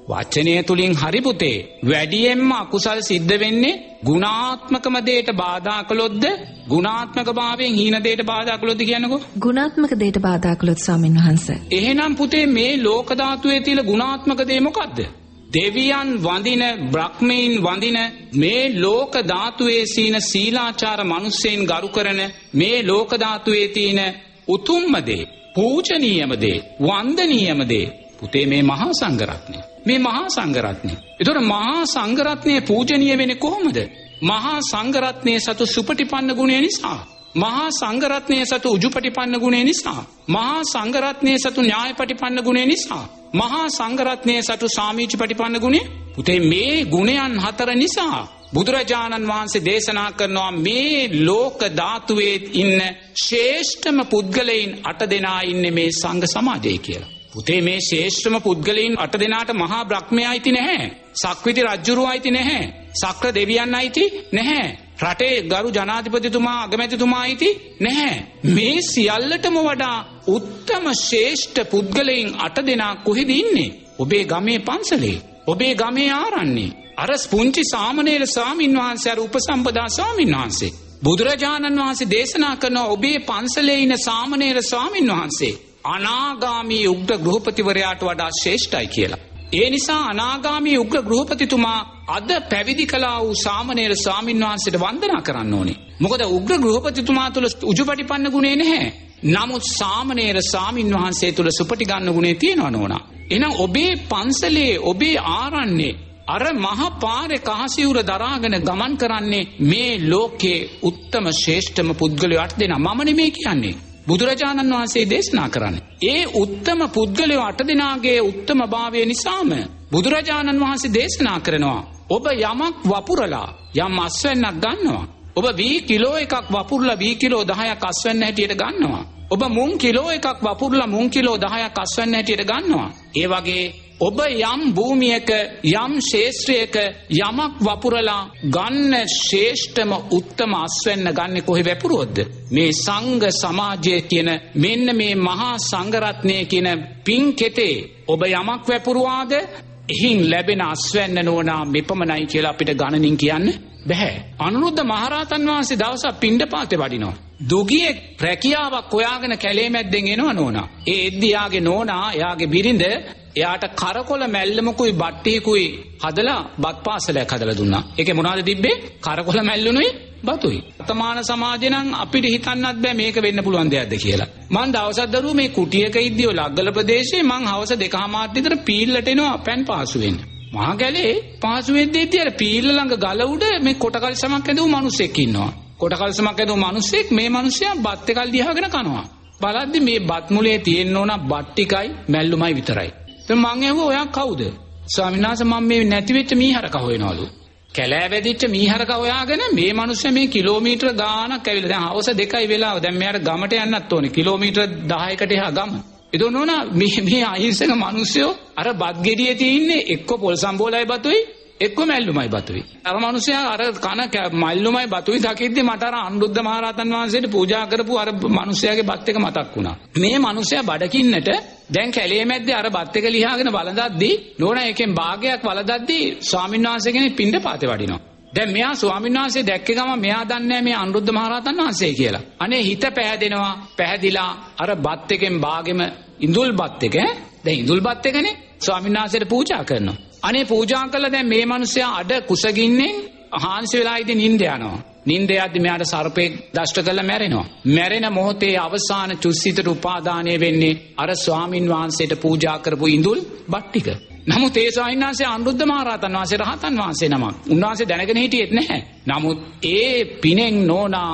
Speaker 2: වචනය තුලින් හරි පුතේ වැඩියෙන්ම අකුසල් සිද්ධ වෙන්නේ ගුණාත්මකම දෙයට බාධා කළොත්ද ගුණාත්මක භාවයෙන් හීන දෙයට බාධා කළොත්ද කියන්නකෝ.
Speaker 1: ගුණාත්මක දෙයට බාධා කළොත් ස්වාමීන් වහන්සේ.
Speaker 2: එහෙනම් පුතේ මේ ලෝක ධාතුවේ තියෙන ගුණාත්මක දේ මොකද්ද? දෙවියන් වඳින බ්‍රහ්මීන් වඳින මේ ලෝක ධාතුවේ සීන සීලාචාර මිනිස්සෙන් ගරු කරන මේ ලෝක ධාතුවේ තියෙන උතුම්ම දේ පූජනීයම දේ වන්දනීයම දේ පුතේ මේ මහා සංඝරත්නය. මේ මහා සංඝරත්නය. ඒතර මහා සංඝරත්නය පූජනීය වෙන්නේ කොහොමද? මහා සංඝරත්නයේ සතු සුපටිපන්න ගුණය නිසා. මහා සංඝරත්නයේ සතු උජුපටිපන්න ගුණය නිසා. මහා සංඝරත්නයේ සතු න්‍යායපටිපන්න ගුණය නිසා. මහා සංඝරත්නයේ සතු සාමීචිපටිපන්න ගුණය. පුතේ මේ ගුණයන් හතර නිසා බුදුරජාණන් වහන්සේ දේශනා කරනවා මේ ලෝක ධාතුවේ ඉන්න ශ්‍රේෂ්ඨම පුද්ගලයන් 8 දෙනා ඉන්නේ මේ සංඝ සමාජයේ කියලා. පුතේ මේ ශ්‍රේෂ්ඨම පුද්ගලයන් 8 දෙනාට මහා බ්‍රහ්මයා අයිති නැහැ. සක්විති රජුරුව අයිති නැහැ. සක්‍ර දෙවියන් අයිති නැහැ. රටේ ගරු ජනාධිපතිතුමා අගමැතිතුමා අයිති නැහැ. මේ සියල්ලටම වඩා උත්තම ශ්‍රේෂ්ඨ පුද්ගලයන් 8 දෙනා කොහෙද ඉන්නේ? ඔබේ ගමේ පන්සලේ. ඔබේ ගමේ ආරණ්‍යේ. අර පුංචි සාමණේර ස්වාමීන් වහන්සේ අර උපසම්පදා ස්වාමීන් වහන්සේ. බුදුරජාණන් වහන්සේ දේශනා කරන ඔබේ පන්සලේ ඉන්න සාමණේර ස්වාමීන් වහන්සේ අනාගාමී උග්‍ර ගෘහපතිවරයාට වඩා ශ්‍රේෂ්ඨයි කියලා. ඒ නිසා අනාගාමී උග්‍ර ගෘහපතිතුමා අද පැවිදි කළා වූ සාමණේර ස්වාමීන් වහන්සේට වන්දනා කරන්න ඕනේ. මොකද උග්‍ර ගෘහපතිතුමා තුල උජුපටිපන්න ගුණේ නැහැ. නමුත් සාමණේර ස්වාමීන් වහන්සේ තුල සුපටිගන්න ගුණේ තියෙනවා නෝනා. එහෙනම් ඔබේ පන්සලේ ඔබේ ආරණ්‍යේ අර මහ පාරේ කහසිවුර දරාගෙන ගමන් කරන්නේ මේ ලෝකේ උත්තම ශ්‍රේෂ්ඨම පුද්ගලයෝ 8 දෙනා. මම නෙමෙයි කියන්නේ. බුදුරජාණන් වහන්සේ දේශනා කරන්නේ. ඒ උත්තම පුද්ගලයෝ 8 දෙනාගේ උත්තම භාවය නිසාම බුදුරජාණන් වහන්සේ දේශනා කරනවා. ඔබ යමක් වපුරලා යම් අස්වැන්නක් ගන්නවා. ඔබ වී කිලෝ එකක් වපුරලා වී කිලෝ 10ක් අස්වැන්න හැටියට ගන්නවා. ඔබ මුං කිලෝ එකක් වපුරලා මුං කිලෝ 10ක් අස්වැන්න හැටියට ගන්නවා. ඒ වගේ ඔබ යම් භූමියක යම් ශේෂ්ත්‍රයක යමක් වපුරලා ගන්න ශ්‍රේෂ්ඨම උත්තම අස්වැන්න ගන්න කොහේ වැපුරුවොත්ද? මේ සංඝ සමාජයේ කියන මෙන්න මේ මහා සංඝරත්නය කියන පින් කෙතේ ඔබ යමක් වැපුරුවාද එහින් ලැබෙන අස්වැන්න නෝනා මෙපමණයි කියලා අපිට ගණනින් කියන්න බෑ. අනුරුද්ධ මහරහතන් වහන්සේ දවසක් පිණ්ඩපාතේ වඩිනවා. දුගියෙක් රැකියාවක් හොයාගෙන කැලේ මැද්දෙන් එනවා නෝනා. ඒ එද්දි යාගේ නෝනා යාගේ බිරිඳ එයාට කරකොල මැල්ලමකුයි බට්ටියකුයි හදලා බත් පාසලයක් හදලා දුන්නා. ඒකේ මොනවද තිබ්බේ? කරකොල මැල්ලුනුයි බතුයි. වර්තමාන සමාජේ නම් අපිට හිතන්නත් බෑ මේක වෙන්න පුළුවන් දෙයක්ද කියලා. මං දවසක් දරුවෝ මේ කුටියක ඉද්දී ලග්ගල ප්‍රදේශයේ මං හවස 2:00 විතර පීල්ලට එනවා පෑන් පාසු වෙන්න. මහා ගැලේ පාසු වෙද්දී අර පීල්ල ළඟ ගල උඩ මේ කොටකල්සමක් ඇදූ මිනිස්සෙක් ඉන්නවා. කොටකල්සමක් ඇදූ මිනිස්සෙක් මේ මිනිස්සයා බත් එකල් දිහාගෙන කනවා. බලද්දි මේ බත් මුලේ තියෙන්න ඕන බත් ටිකයි මැල්ලුමයි විතරයි. මං ඇහුවා ඔයා කවුද? ස්වාමීන් වහන්සේ මම මේ නැති වෙච්ච මීහරක හොයනවලු. කැලෑ වැදිච්ච මීහරක හොයාගෙන මේ මිනිස්සයා මේ කිලෝමීටර ගාණක් ඇවිල්ලා දැන් හවස 2යි වෙලාව. දැන් මෙයාට ගමට යන්නත් ඕනේ. කිලෝමීටර 10කට එහා ගම. ඒක නෝනා මේ අහිංසක මිනිස්සයෝ අර බත් ගෙඩියේ තියෙන්නේ එක්ක පොල් සම්බෝලයි බතුයි එක්ක මැල්ලුමයි බතුයි. අර මිනිස්සයා අර කන මැල්ලුමයි බතුයි දකිද්දි මට අර අනුරුද්ධ මහරහතන් වහන්සේට පූජා කරපු අර මිනිස්සයාගේ බත් එක මතක් වුණා. මේ මිනිස්සයා බඩකින්නට දැන් කැලේ මැද්දේ අර බත් එක ලියාගෙන බලඳද්දී නෝනා එකෙන් භාගයක් වලදද්දී ස්වාමීන් වහන්සේ කෙනෙක් පිණ්ඩපාතේ වඩිනවා. දැන් මෙයා ස්වාමීන් වහන්සේ දැක්ක ගම මෙයා දන්නේ මේ අනුරුද්ධ මහරහතන් වහන්සේ කියලා. අනේ හිත පැහැදෙනවා. පැහැදිලා අර බත් එකෙන් භාගෙම ඉඳුල් බත් එක දැන් ඉඳුල් බත් එකනේ ස්වාමීන් වහන්සේට පූජා කරනවා. අනේ පූජා කළා දැන් මේ මිනිස්සයා අඩ කුසගින්නෙන් හාන්සි වෙලා ඉඳින් නිින්ද යනවා. නිින්ද යද්දි මෙයාට සර්පෙක් දෂ්ට කරලා මැරෙනවා. මැරෙන මොහොතේ අවසාන චුස්සිතට උපාදානය වෙන්නේ අර ස්වාමින් වහන්සේට පූජා කරපු ඉඳුල් බත් ටික. නමුත් ඒ ස්වාමීන් වහන්සේ අනුරුද්ධ මහරහතන් වහන්සේ රහතන් වහන්සේ නමක්. උන්වහන්සේ දැනගෙන හිටියෙත් නැහැ. නමුත් ඒ පිනෙන් නෝනා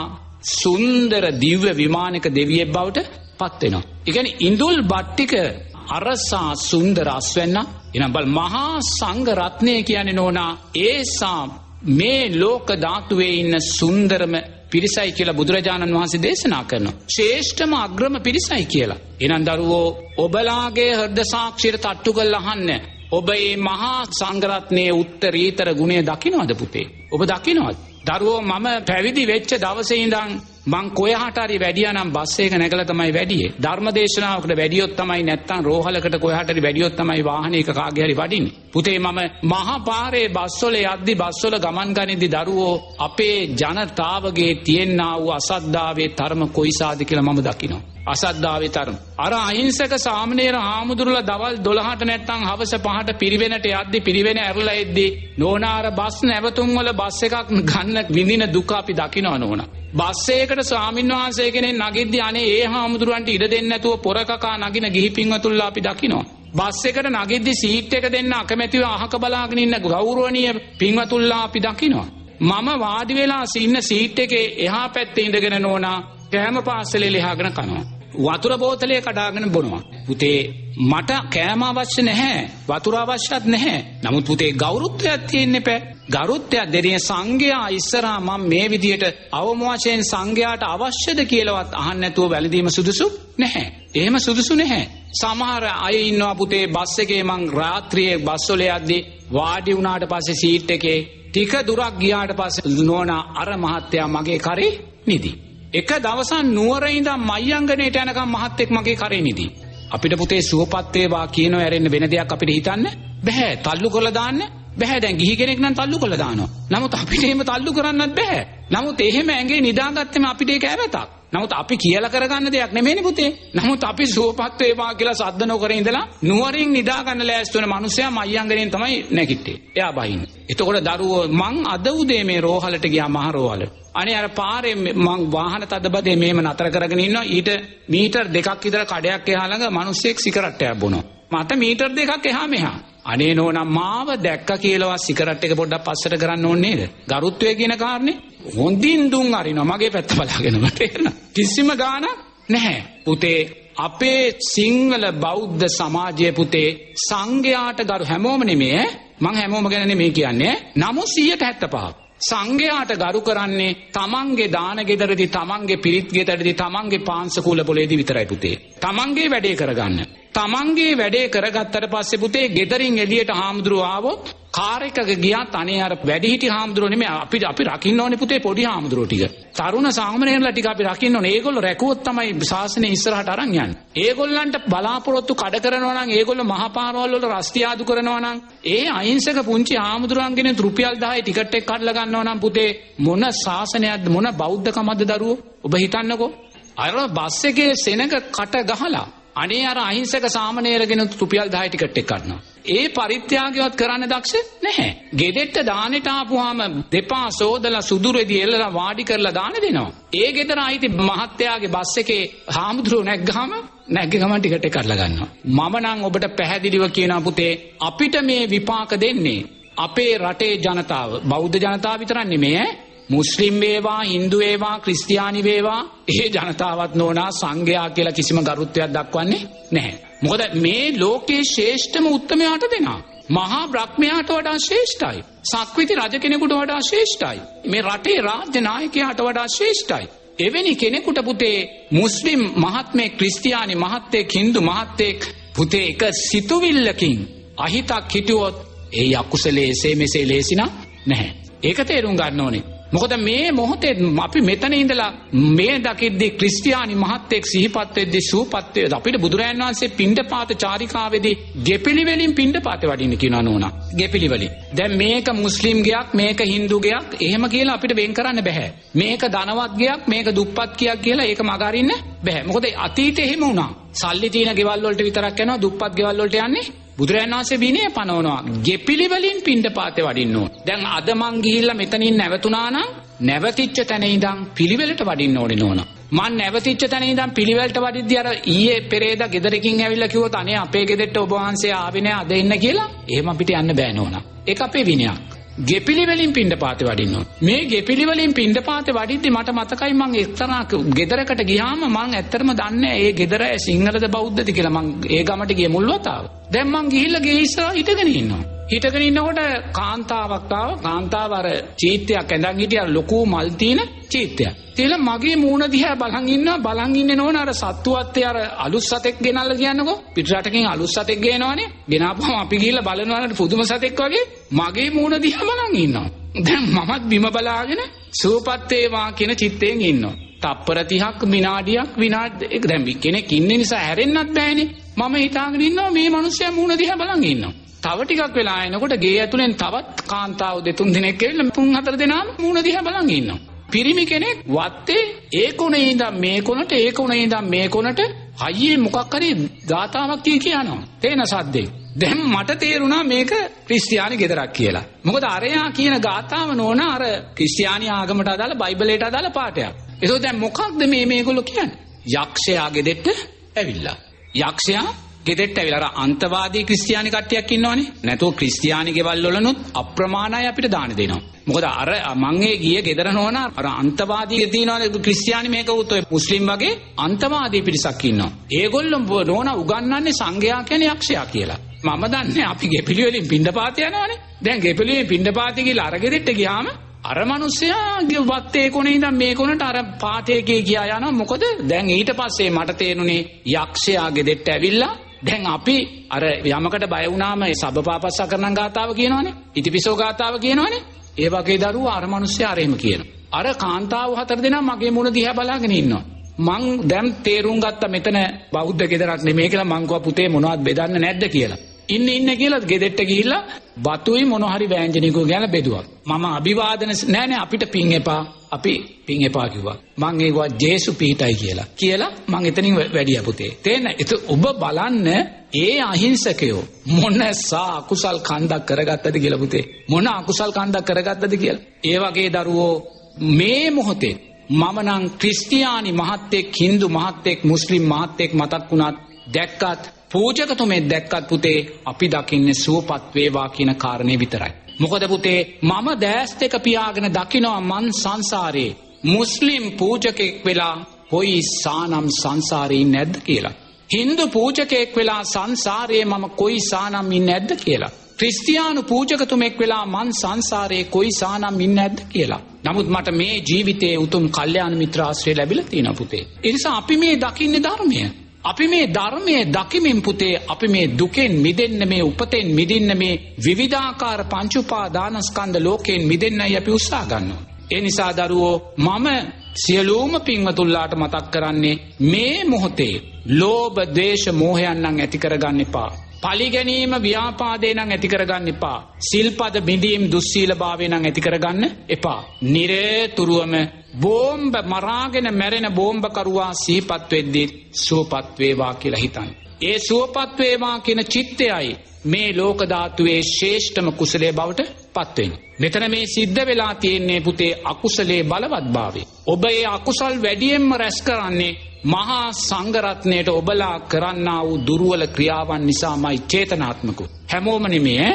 Speaker 2: සුන්දර දිව්‍ය විමානක දෙවියෙක් බවට පත් වෙනවා. ඒ කියන්නේ ඉඳුල් බත් ටික අරසා සුන්දර අස්වැන්න. එනම් බල මහා සංඝ රත්නය කියන්නේ නෝනා ඒසා මේ ලෝක ධාතුවේ ඉන්න සුන්දරම පිරිසයි කියලා බුදුරජාණන් වහන්සේ දේශනා කරනවා. ශ්‍රේෂ්ඨම අග්‍රම පිරිසයි කියලා. එහෙනම් දරුවෝ ඔබලාගේ හෘද සාක්ෂියට තට්ටු කරලා අහන්න. ඔබ මේ මහා සංඝ රත්නයේ උත්තරීතර ගුණය දකින්නවද පුතේ? ඔබ දකින්නවද? දරුවෝ මම පැවිදි වෙච්ච දවසේ ඉඳන් මං කොයහට හරි වැඩියා නම් බස් එක නැගලා තමයි වැඩියේ. ධර්ම දේශනාවකට වැඩියොත් තමයි නැත්තම් රෝහලකට කොයහට හරි වැඩියොත් තමයි වාහනයක කාගේ හරි වඩින්නේ. පුතේ මම මහා පාරේ බස්වල යද්දි බස්වල ගමන් ගනිද්දි දරුවෝ අපේ ජනතාවගේ තියෙනා වූ අසද්ධාවේ තරම කොයිසාද කියලා මම දකිනවා. අසද්ධාවේ තරම. අර අහිංසක සාමණේර හාමුදුරුවෝ දවල් 12ට නැත්තම් හවස 5ට පිරිවෙනට යද්දි පිරිවෙන ඇරලා එද්දි නෝනාර බස් නැවතුම් වල බස් එකක් ගන්න විඳින දුක අපි දකිනවා නෝනා. බස් එකකට ස්වාමීන් වහන්සේ කෙනෙක් නගිද්දි අනේ ඒ හාමුදුරුවන්ට ඉඩ දෙන්නේ නැතුව පොරකකා නගින ගිහි පින්වතුන්ලා අපි දකිනවා. බස් එකට නගිද්දි සීට් එක දෙන්න අකමැතිව අහක බලාගෙන ඉන්න ගෞරවනීය පින්වතුන්ලා අපි දකිනවා. මම වාඩි වෙලා ඉන්න සීට් එකේ එහා පැත්තේ ඉඳගෙන නෝනා කෑම පාසලේ ලියාගෙන කනවා. වතුර බෝතලේ කඩාගෙන බොනවා. පුතේ මට කෑම අවශ්‍ය නැහැ. වතුර අවශ්‍යත් නැහැ. නමුත් පුතේ ගෞරවත්වයක් තියෙන්න එපා. ගෞරවත්වයක් දෙන්නේ සංඝයා ඉස්සරහා මම මේ විදියට අවම වශයෙන් සංඝයාට අවශ්‍යද කියලාවත් අහන්න නැතුව වැළඳීම සුදුසු නැහැ. එහෙම සුදුසු නැහැ. සමහර අය ඉන්නවා පුතේ බස් එකේ මං රාත්‍රියේ බස් වල යද්දි වාඩි වුණාට පස්සේ සීට් එකේ ටික දුරක් ගියාට පස්සේ නෝනා අර මහත්තයා මගේ කරේ නිදි. එක දවසක් නුවර ඉඳන් මයංගනේට යනකම් මහත්තයෙක් මගේ කරේ නිදි. අපිට පුතේ සුවපත් වේවා කියනෝ ඇරෙන්න වෙන දෙයක් අපිට හිතන්න බෑ. තල්ලු කරලා දාන්න බෑ. දැන් ගිහි කෙනෙක් නම් තල්ලු කරලා දානවා. නමුත් අපිට එහෙම තල්ලු කරන්නත් බෑ. නමුත් එහෙම ඇඟේ නිදාගත්තම අපිට ඒක ඇවතක්. නමුත් අපි කියලා කරගන්න දෙයක් නෙමෙයිනේ පුතේ. නමුත් අපි සුවපත් වේවා කියලා සද්ද නොකර ඉඳලා නුවරින් නිදා ගන්න ලෑස්ති වෙන මිනිස්සයා මයංගනෙන් තමයි නැගිට්ටේ. එයා බහින්නේ. එතකොට දරුවෝ මං අද උදේ මේ රෝහලට ගියා මහ රෝහල. අනේ අර පාරේ මං වාහන තදබදේ මෙහෙම නතර කරගෙන ඉන්නවා. ඊට මීටර් 2ක් විතර කඩයක් එහා ළඟ මිනිස්සෙක් සිගරට් එකක් බොනවා. මට මීටර් 2ක් එහා මෙහා. අනේ නෝනා මාව දැක්ක කියලාවත් සිගරට් එක පොඩ්ඩක් පස්සට කරන්න ඕනේ නේද? ගරුත්වය කියන කාරණේ හොඳින් දුන් අරිනවා මගේ පැත්ත බලාගෙන මට කිසිම ගාණක් නැහැ. පුතේ අපේ සිංහල බෞද්ධ සමාජයේ පුතේ සංඝයාට ගරු හැමෝම නෙමෙයි මං හැමෝම ගැන නෙමෙයි කියන්නේ. නමුත් 175ක් සංඝයාට ගරු කරන්නේ තමන්ගේ දාන ගෙදරදී තමන්ගේ පිරිත් ගෙදරදී තමන්ගේ පාංශකූල පොලේදී විතරයි පුතේ. තමන්ගේ වැඩේ කරගන්න. තමන්ගේ වැඩේ කරගත්තට පස්සේ පුතේ ගෙදරින් එළියට හාමුදුරුවෝ ආවොත් කාර් එකක ගියාත් අනේ අර වැඩිහිටි හාමුදුරුවෝ නෙමෙයි අපි රකින්න ඕනේ පුතේ පොඩි හාමුදුරුවෝ ටික. තරුණ සාමණේරලා ටික අපි රකින්න ඕනේ. ඒගොල්ලෝ රැකුවොත් තමයි ශාසනය ඉස්සරහට අරන් යන්නේ. ඒගොල්ලන්ට බලාපොරොත්තු කඩ කරනවා නම් ඒගොල්ලෝ මහා පාරවල් වල රස්තියාදු කරනවා නම් ඒ අහිංසක පුංචි හාමුදුරුවන්ගෙන රුපියල් 10 ටිකට් එක කඩලා ගන්නවා නම් පුතේ මොන ශාසනයක්ද මොන බෞද්ධකමක්ද දරුවෝ ඔබ හිතන්නකෝ. අර බස් එකේ සෙනඟ කට ගහලා අනේ අර අහිංසක සාමණේරගෙන රුපියල් 10 ටිකට් එක ගන්නවා. ඒ පරිත්‍යාගයවත් කරන්න දක්ෂ නැහැ. ගෙදෙට්ට දානෙට ආපුවාම දෙපා සෝදලා සුදුරෙදි එල්ලලා වාඩි කරලා දාන දෙනවා. ඒ ගෙදර ආයිති මහත්තයාගේ බස් එකේ හාමුදුරුවෝ නැග්ගාම නැග්ගේ ගමන් ටිකට් එක කරලා ගන්නවා. මම නම් ඔබට පැහැදිලිව කියනවා පුතේ අපිට මේ විපාක දෙන්නේ අපේ රටේ ජනතාව බෞද්ධ ජනතාව විතරක් නෙමෙයි මුස්ලිම් වේවා හින්දු වේවා ක්‍රිස්තියානි වේවා ඒ ජනතාවත් නෝනා සංඝයා කියලා කිසිම ගරුත්වයක් දක්වන්නේ නැහැ. මොකද මේ ලෝකේ ශ්‍රේෂ්ඨම උත්තමයාට දෙනවා. මහා බ්‍රහ්මයාට වඩා ශ්‍රේෂ්ඨයි. සක්විති රජ කෙනෙකුට වඩා ශ්‍රේෂ්ඨයි. මේ රටේ රාජ්‍ය නායකයාට වඩා ශ්‍රේෂ්ඨයි. එවැනි කෙනෙකුට පුතේ මුස්ලිම් මහත්මේ ක්‍රිස්තියානි මහත්තයෙක් හින්දු මහත්තයෙක් පුතේ එක සිතුවිල්ලකින් අහිතක් හිතුවොත් ඒ අකුසලයේ එසේ මෙසේ ලේසිනා නැහැ. ඒක තේරුම් ගන්න ඕනේ. මොකද මේ මොහොතේ අපි මෙතන ඉඳලා මේ දකිද්දී ක්‍රිස්තියානි මහත්තයෙක් සිහිපත් වෙද්දී සූපත් වේ අපිට බුදුරයන් වහන්සේ පිණ්ඩපාත චාරිකාවේදී ගෙපිලි වලින් පිණ්ඩපාතේ වඩින්න කියනවා නෝනා. ගෙපිලි වලින්. දැන් මේක මුස්ලිම් ගයක් මේක හින්දු ගයක් එහෙම කියලා අපිට වෙන් කරන්න බෑ. මේක ධනවත් ගයක් මේක දුප්පත් ගයක් කියලා ඒක මග අරින්න බෑ. මොකද අතීතේ එහෙම වුණා. සල්ලි තියෙන ගෙවල් වලට විතරක් යනවා දුප්පත් ගෙවල් වලට යන්නේ බුදුරජාණන් වහන්සේ විනය පනවනවා. ගෙපිලි වලින් පිණ්ඩපාතේ වඩින්න ඕන. දැන් අද මං ගිහිල්ලා මෙතනින් නැවතුණා නම් නැවතිච්ච තැන ඉඳන් පිළිවෙලට වඩින්න ඕනේ නෝනා. මං නැවතිච්ච තැන ඉඳන් පිළිවෙලට වඩිද්දී අර ඊයේ පෙරේදා ගෙදරකින් ඇවිල්ලා කිව්වොත් අනේ අපේ ගෙදරට ඔබ වහන්සේ ආවේ නෑ අද එන්න කියලා. එහෙම අපිට යන්න බෑ නෝනා. ඒක අපේ විනයක්. ගෙපිලි වලින් පිණ්ඩපාතේ වඩින්න ඕන. මේ ගෙපිලි වලින් පිණ්ඩපාතේ වඩිද්දී මට මතකයි මං එක්තරා ගෙදරකට ගියාම මං ඇත්තටම දන්නේ ඒ ගෙදර සිංහලද බෞද්ධද කියලා. මං ඒ ගමට ගියේ මුල් වතාව. දැන් මං ගිහිල්ලා ගේ ඉස්සරහ හිටගෙන ඉන්නවා. හිටගෙන ඉන්නකොට කාන්තාවක් ආව. කාන්තාව අර චීත්තයක් ඇඳන් හිටියා ලොකු මල් තියෙන චීත්තයක්. තියලා මගේ මූණ දිහා බලන් ඉන්නවා. බලන් ඉන්නේ නෝන අර සත්තුවත්තේ අර අලුත් සතෙක් ගෙනල්ලා කියන්නකෝ. පිටරටකින් අලුත් සතෙක් ගේනවනේ. ගෙනාපුවම අපි ගිහිල්ලා බලනවානේ පුදුම සතෙක් වගේ. මගේ මූණ දිහා බලන් ඉන්නවා. දැන් මමත් බිම බලාගෙන සූපත් වේවා කියන චිත්තයෙන් ඉන්නවා. තප්පර 30ක් විනාඩියක් දැන් කෙනෙක් ඉන්න නිසා හැරෙන්නත් බෑනේ. මම හිතාගෙන ඉන්නවා මේ මිනිස්සයා මූණ දිහා බලන් ඉන්නවා. තව ටිකක් වෙලා එනකොට ගේ ඇතුලෙන් තවත් කාන්තාව දෙතුන් දෙනෙක් ඇවිල්ලා 3-4 දෙනාම මූණ දිහා බලන් ඉන්නවා. පිරිමි කෙනෙක් වත්තේ ඒ කොනේ ඉඳන් මේ කොනට ඒ කොනේ ඉඳන් මේ කොනට අයියේ මොකක් හරි ගාතාවක් කියනවා. තේන සද්දේ. දැන් මට තේරුණා මේක ක්‍රිස්තියානි ගෙදරක් කියලා. මොකද අරයා කියන ගාතාව නෝන අර ක්‍රිස්තියානි ආගමට අදාළ බයිබලයට අදාළ පාඩයක්. ඒක දැන් මොකක්ද මේගොල්ලෝ කියන්නේ? යක්ෂයා ගෙදෙට්ට ඇවිල්ලා. යක්ෂයා ගෙදෙට්ට ඇවිල්ලා අර අන්තවාදී ක්‍රිස්තියානි කට්ටියක් ඉන්නවනේ. නැතෝ ක්‍රිස්තියානි ගෙවල් වලනොත් අප්‍රමාණයි අපිට දාන දෙනවා. මොකද අර මං ඒ ගියේ ගෙදර නෝන අර අන්තවාදී තියෙනවනේ ක්‍රිස්තියානි මේක උත් ඔය මුස්ලිම් වගේ අන්තවාදී පිරිසක් ඉන්නවා. ඒගොල්ලෝ නෝන උගන්වන්නේ සංඝයා කියන්නේ යක්ෂයා කියලා. මම දන්නේ අපි ගෙපිලි වලින් පින්ඩපාත යනවනේ. දැන් ගෙපිලියෙන් පින්ඩපාත ගිහලා අර ගෙදෙට්ට ගියාම අර මිනිස්සයා වත්තේ කොනේ ඉඳන් මේ කොනට අර පාතේකේ ගියා යනවා. මොකද දැන් ඊට පස්සේ මට තේරුනේ යක්ෂයා ගෙදෙට්ට ඇවිල්ලා දැන් අපි අර යමකට බය වුණාම සබ්බපාපස්ස කරනන් ගාතාව කියනවනේ. ඉතිපිසෝ ගාතාව කියනවනේ. ඒ වගේ දරුවෝ අර මිනිස්සයා අර එහෙම කියනවා. අර කාන්තාව 4 දෙනා මගේ මුණ දිහා බලාගෙන ඉන්නවා. මං දැන් තේරුම් ගත්තා මෙතන බෞද්ධ ගෙදරක් නෙමෙයි කියලා. මං කිව්වා පුතේ මොනවද බෙදන්න නැද්ද කියලා. ඉන්න කියලා ගෙදෙට්ට ගිහිල්ලා බතුයි මොන හරි වෑංජනිකෝ ගැන බෙදුවා. මම අභිවාදන නෑ අපිට පින් එපා. අපි පින් එපා කිව්වා. මං ඒවා ජේසු පීඨයි කියලා මං එතනින් වැඩියා පුතේ. තේන්න ඔබ බලන්න ඒ අහිංසකයෝ මොනසා අකුසල් කන්දක් කරගත්තද කියලා පුතේ. මොන අකුසල් කන්දක් කරගත්තද කියලා. ඒ වගේ දරුවෝ මේ මොහොතේ මම නම් ක්‍රිස්තියානි මහත්තයෙක්, හින්දු මහත්තයෙක්, මුස්ලිම් මහත්තයෙක් මතක් වුණත් දැක්කත් පූජකතුමේ දැක්කත් පුතේ අපි දකින්නේ සුවපත් වේවා කියන කාරණේ විතරයි. මොකද පුතේ මම දැස් දෙක පියාගෙන දකිනවා මං සංසාරේ මුස්ලිම් පූජකෙක් වෙලා කොයි සානම් සංසාරේ නැද්ද කියලා. හින්දු පූජකෙක් වෙලා සංසාරේ මම කොයි සානම් ඉන්නේ නැද්ද කියලා. ක්‍රිස්තියානු පූජකතුමෙක් වෙලා මං සංසාරේ කොයි සානම් ඉන්නේ නැද්ද කියලා. නමුත් මට මේ ජීවිතයේ උතුම් කල්යාණ මිත්‍ර ආශ්‍රය ලැබිලා තියෙනවා පුතේ. ඒ නිසා අපි මේ දකින්නේ ධර්මය. අපි මේ ධර්මයේ දකිමින් පුතේ අපි මේ දුකෙන් මිදෙන්න, මේ උපතෙන් මිදෙන්න, මේ විවිධාකාර පංච උපාදානස්කන්ධ ලෝකයෙන් මිදෙන්නයි අපි උත්සාහ ගන්නවා. ඒ නිසා දරුවෝ මම සියලුම පින්වතුන්ලාට මතක් කරන්නේ මේ මොහොතේ ලෝභ, ද්වේෂ, මෝහයන් නම් ඇති කරගන්න එපා. පලි ගැනීම, ව්‍යාපාදේ නම් ඇති කරගන්න එපා. සිල්පද බිඳීම්, දුස්සීලභාවය නම් ඇති කරගන්න එපා. නිරේතුරුවම බෝම්බ මරාගෙන මැරෙන බෝම්බකරුවා සිහිපත් වෙද්දී සුවපත් වේවා කියලා හිතන්න. ඒ සුවපත් වේවා කියන චිත්තයයි මේ ලෝක ධාතුවේ ශ්‍රේෂ්ඨම කුසලයේ බවට පත් වෙන්නේ. මෙතන මේ සිද්ධ වෙලා තියෙන්නේ පුතේ අකුසලයේ බලවත්භාවය. ඔබ ඒ අකුසල් වැඩියෙන්ම රැස් කරන්නේ මහා සංඝරත්නයට ඔබලා කරන්නා වූ දුර්වල ක්‍රියාවන් නිසාමයි, චේතනාත්මකව. හැමෝම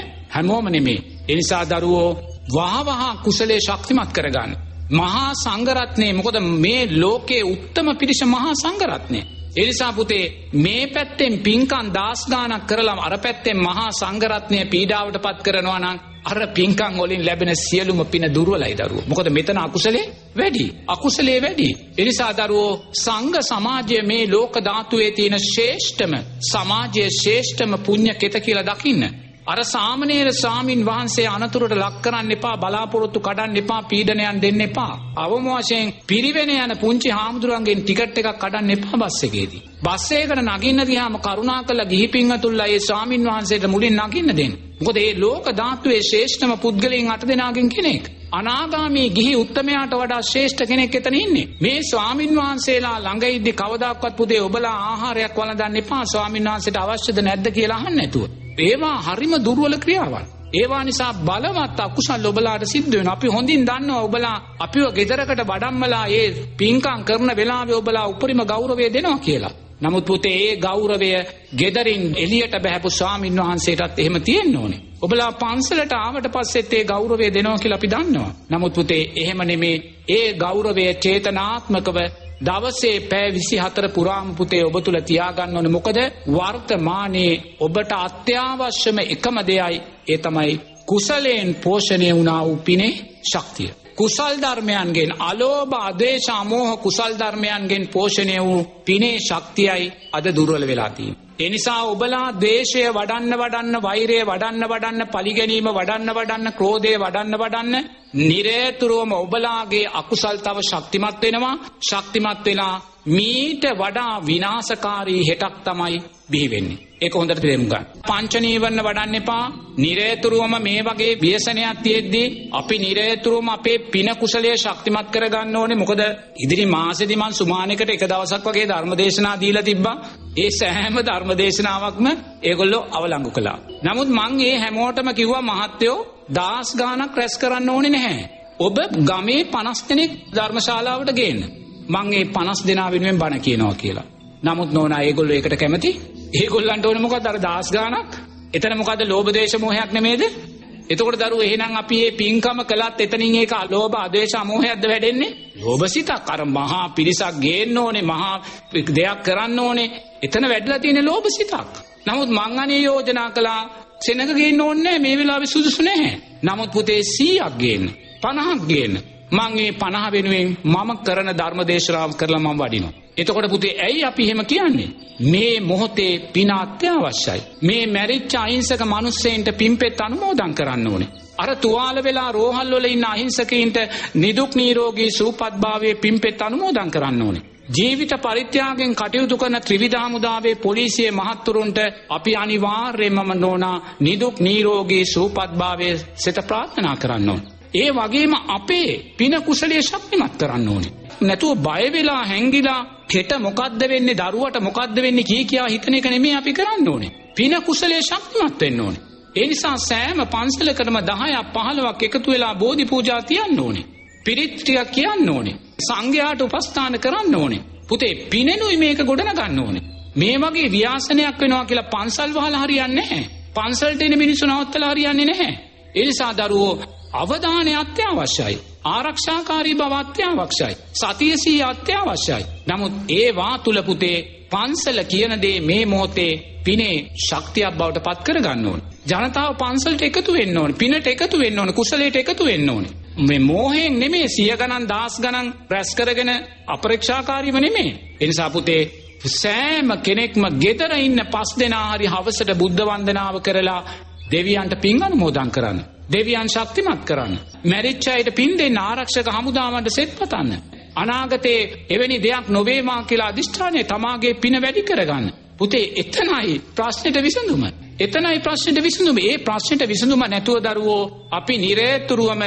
Speaker 2: නෙමෙයි. ඒ නිසා දරුවෝ වහවහ කුසලයේ ශක්තිමත් කරගන්න. මහා සංඝරත්නය, මොකද මේ ලෝකයේ උත්තම පිරිස මහා සංඝරත්නය. ඒ නිසා පුතේ මේ පැත්තෙන් පින්කම් 10 ගාණක් කරලා අර පැත්තෙන් මහා සංඝරත්නය පීඩාවටපත් කරනවා නම් අර පින්කම් වලින් ලැබෙන සියලුම පින දුර්වලයි දරුවෝ. මොකද මෙතන අකුසලේ වැඩි. ඒ නිසා දරුවෝ සංඝ සමාජය මේ ලෝක ධාතුවේ තියෙන ශ්‍රේෂ්ඨම සමාජයේ ශ්‍රේෂ්ඨම පුණ්‍ය කෙත කියලා දකින්න. අර සාමණේර ස්වාමින් වහන්සේ අනතුරට ලක් කරන්න එපා, බලාපොරොත්තු කඩන්න එපා, පීඩනයන් දෙන්න එපා. අවම වශයෙන් පිරිවෙන යන පුංචි හාමුදුරන්ගෙන් ටිකට් එකක් කඩන්න එපා බස් එකේදී. බස් එකකට නගින්න ගියාම කරුණාකරලා ගිහි පින්වතුන්ලා ඒ ස්වාමින් වහන්සේට මුලින් නගින්න දෙන්න. මොකද මේ ලෝක ධාතුවේ ශ්‍රේෂ්ඨම පුද්ගලයන් 8 දෙනාගෙන් කෙනෙක්. අනාගාමී ගිහි උත්තමයාට වඩා ශ්‍රේෂ්ඨ කෙනෙක් එතන ඉන්නේ. මේ ස්වාමින් වහන්සේලා ළඟ ඉද්දි කවදාක්වත් පුතේ ඔබලා ආහාරයක් වළඳන්න එපා. ස්වාමින් වහන්සේට අවශ්‍යද නැද්ද කියලා අහන්න නැතුව. ඒවා හරිම දුර්වල ක්‍රියාවන්. ඒවා නිසා බලවත් අකුසල් ඔබලාට සිද්ධ වෙනවා. අපි හොඳින් දන්නවා ඔබලා අපිව ගෙදරකට වඩම්මලා ඒ පින්කම් කරන වෙලාවේ ඔබලා උපරිම ගෞරවය දෙනවා කියලා. නමුත් පුතේ ඒ ගෞරවය ගෙදරින් එළියට බහැපු ස්වාමින් වහන්සේටත් එහෙම තියෙන්න ඕනේ. ඔබලා පන්සලට ආවට පස්සෙත් ඒ ගෞරවය දෙනවා කියලා අපි දන්නවා. නමුත් පුතේ එහෙම නෙමේ. ඒ ගෞරවය චේතනාත්මකව දවසේ පැය 24 පුරාම පුතේ ඔබ තුල තියාගන්න ඕනේ. මොකද වර්තමානයේ ඔබට අත්‍යවශ්‍යම එකම දෙයයි, ඒ තමයි කුසලයෙන් පෝෂණය වුණා වූ පිනේ ශක්තිය. කුසල් ධර්මයන්ගෙන් අලෝභ, අද්වේෂ, අමෝහ කුසල් ධර්මයන්ගෙන් පෝෂණය වූ පිනේ ශක්තියයි අද දුර්වල වෙලා තියෙන්නේ. ඒ නිසා ඔබලා ද්වේෂය වඩන්න, වෛරය වඩන්න, පරිගැනීම වඩන්න, ක්‍රෝධය වඩන්න නිරේතුරුවම ඔබලාගේ අකුසල් තව ශක්තිමත් වෙනවා. ශක්තිමත් වෙලා මීට වඩා විනාශකාරී හෙටක් තමයි බිහි වෙන්නේ. ඒක හොඳට තේරුම් ගන්න. පංච නීවරණ වඩන්න එපා. නිරේතුරුවම මේ වගේ ව්‍යසනයක් තියෙද්දී අපි නිරේතුරුවම අපේ පින කුසලයේ ශක්තිමත් කරගන්න ඕනේ. මොකද ඉදිරි මාසෙදි මං සුමානෙකට එක දවසක් වගේ ධර්මදේශනා දීලා තිබ්බා. ඒ සෑම ධර්මදේශනාවක්ම ඒගොල්ලෝ අවලංගු කළා. නමුත් මං ඒ හැමෝටම කිව්වා මහත්තයෝ දාස් ගානක් රැස් කරන්න ඕනේ නැහැ. ඔබ ගමේ 50 දෙනෙක් ධර්මශාලාවට ගේන්න. මං ඒ 50 දෙනා වෙනුවෙන් බණ කියනවා කියලා. නමුත් නෝනා ඒගොල්ලෝ ඒකට කැමති. ඒගොල්ලන්ට ඕනේ මොකද්ද අර දාස් ගානක්? එතන මොකද්ද ලෝභ දේශ මොහයක් නෙමේද? එතකොට දරුවෝ එහෙනම් අපි මේ පින්කම කළත් එතනින් ඒක ලෝභ ආදේශ මොහයක්ද වැඩෙන්නේ? ලෝභ සිතක්. අර මහා පිරිසක් ගේන්න ඕනේ, මහා දෙයක් කරන්න ඕනේ. එතන වැඩිලා තියෙන ලෝභ සිතක්. නමුත් මං අනේ යෝජනා කළා සෙනඟ ගේන්න ඕනේ මේ වෙලාවේ සුදුසු නැහැ. නමුත් පුතේ 100ක් ගේන්න, 50ක් ගේන්න. මං මේ 50 වෙනුවෙන් මම කරන ධර්මදේශනාව කරලා මම වඩිනවා. එතකොට පුතේ ඇයි අපි එහෙම කියන්නේ? මේ මොහොතේ පින අත්‍යවශ්‍යයි. මේ මැරිච්ච අහිංසක මිනිස්සෙන්ට පින්පෙත් අනුමෝදන් කරන්න ඕනේ. අර තුවාල වෙලා රෝහල් වල ඉන්න අහිංසකයින්ට නිදුක් නිරෝගී සුවපත්භාවයේ පින්පෙත් අනුමෝදන් කරන්න ඕනේ. ජීවිත පරිත්‍යාගයෙන් කටයුතු කරන ත්‍රිවිධ හමුදාවේ පොලිසියේ මහත්තුරුන්ට අපි අනිවාර්යයෙන්ම නෝනා නිදුක් නිරෝගී සුවපත්භාවයේ සිත ප්‍රාර්ථනා කරන්න ඕනේ. ඒ වගේම අපේ පින කුසලයේ ශක්තිමත් කරන්න ඕනේ. නැතුව බය වෙලා හැංගිලා හෙට මොකද්ද වෙන්නේ, දරුවට මොකද්ද වෙන්නේ කියා හිතන එක නෙමෙයි අපි කරන්න ඕනේ. පින කුසලයේ ශක්තිමත් වෙන්න ඕනේ. ඒ නිසා සෑම පන්සලකටම 10ක් 15ක් එකතු වෙලා බෝධි පූජා තියන්න ඕනේ. පිරිත් ටිකක් කියන්න ඕනේ. සංඝයාට උපස්ථාන කරන්න ඕනේ. පුතේ පිනෙනුයි මේක ගොඩනගන්න ඕනේ. මේ වගේ ව්‍යාසනයක් වෙනවා කියලා පන්සල් වහලා හරියන්නේ නැහැ. පන්සලට එන මිනිස්සු නවත්තලා හරියන්නේ නැහැ. ඒ නිසා දරුවෝ අවධානය අත්‍යවශ්‍යයි. ආරක්ෂාකාරී බව අත්‍යවශ්‍යයි. සතියසී අත්‍යවශ්‍යයි. නමුත් ඒවා තුල පුතේ පන්සල කියන දේ මේ මොහොතේ පිනේ ශක්තියක් බවට පත් කරගන්න ඕනේ. ජනතාව පන්සලට එකතු වෙන්න ඕනේ. පිනට එකතු වෙන්න ඕනේ. කුසලයට එකතු වෙන්න ඕනේ. මේ මෝහයෙන් නෙමෙයි 100 ගණන් 10 ගණන් රැස් කරගෙන අපරීක්ෂාකාරීව නෙමෙයි. ඒ නිසා පුතේ සෑම කෙනෙක්ම ගෙදර ඉන්න 5 දෙනා හරි හවසට බුද්ධ වන්දනාව කරලා දෙවියන්ට පින් අනුමෝදන් කරන්න. දෙවියන් ශක්තිමත් කරන්න. මැරිච්ච අයට පින් දෙන්න, ආරක්ෂක හමුදාවන්ට සෙත් පතන්න. අනාගතේ එවැනි දෙයක් නොවේවා කියලා අදිෂ්ඨානය තමාගේ පින වැඩි කරගන්න. පුතේ එතනයි ප්‍රශ්නෙට විසඳුම. එතනයි ප්‍රශ්නෙට විසඳුම. ඒ ප්‍රශ්නෙට විසඳුම නැතුව දරුවෝ අපි නිරේතුරුවම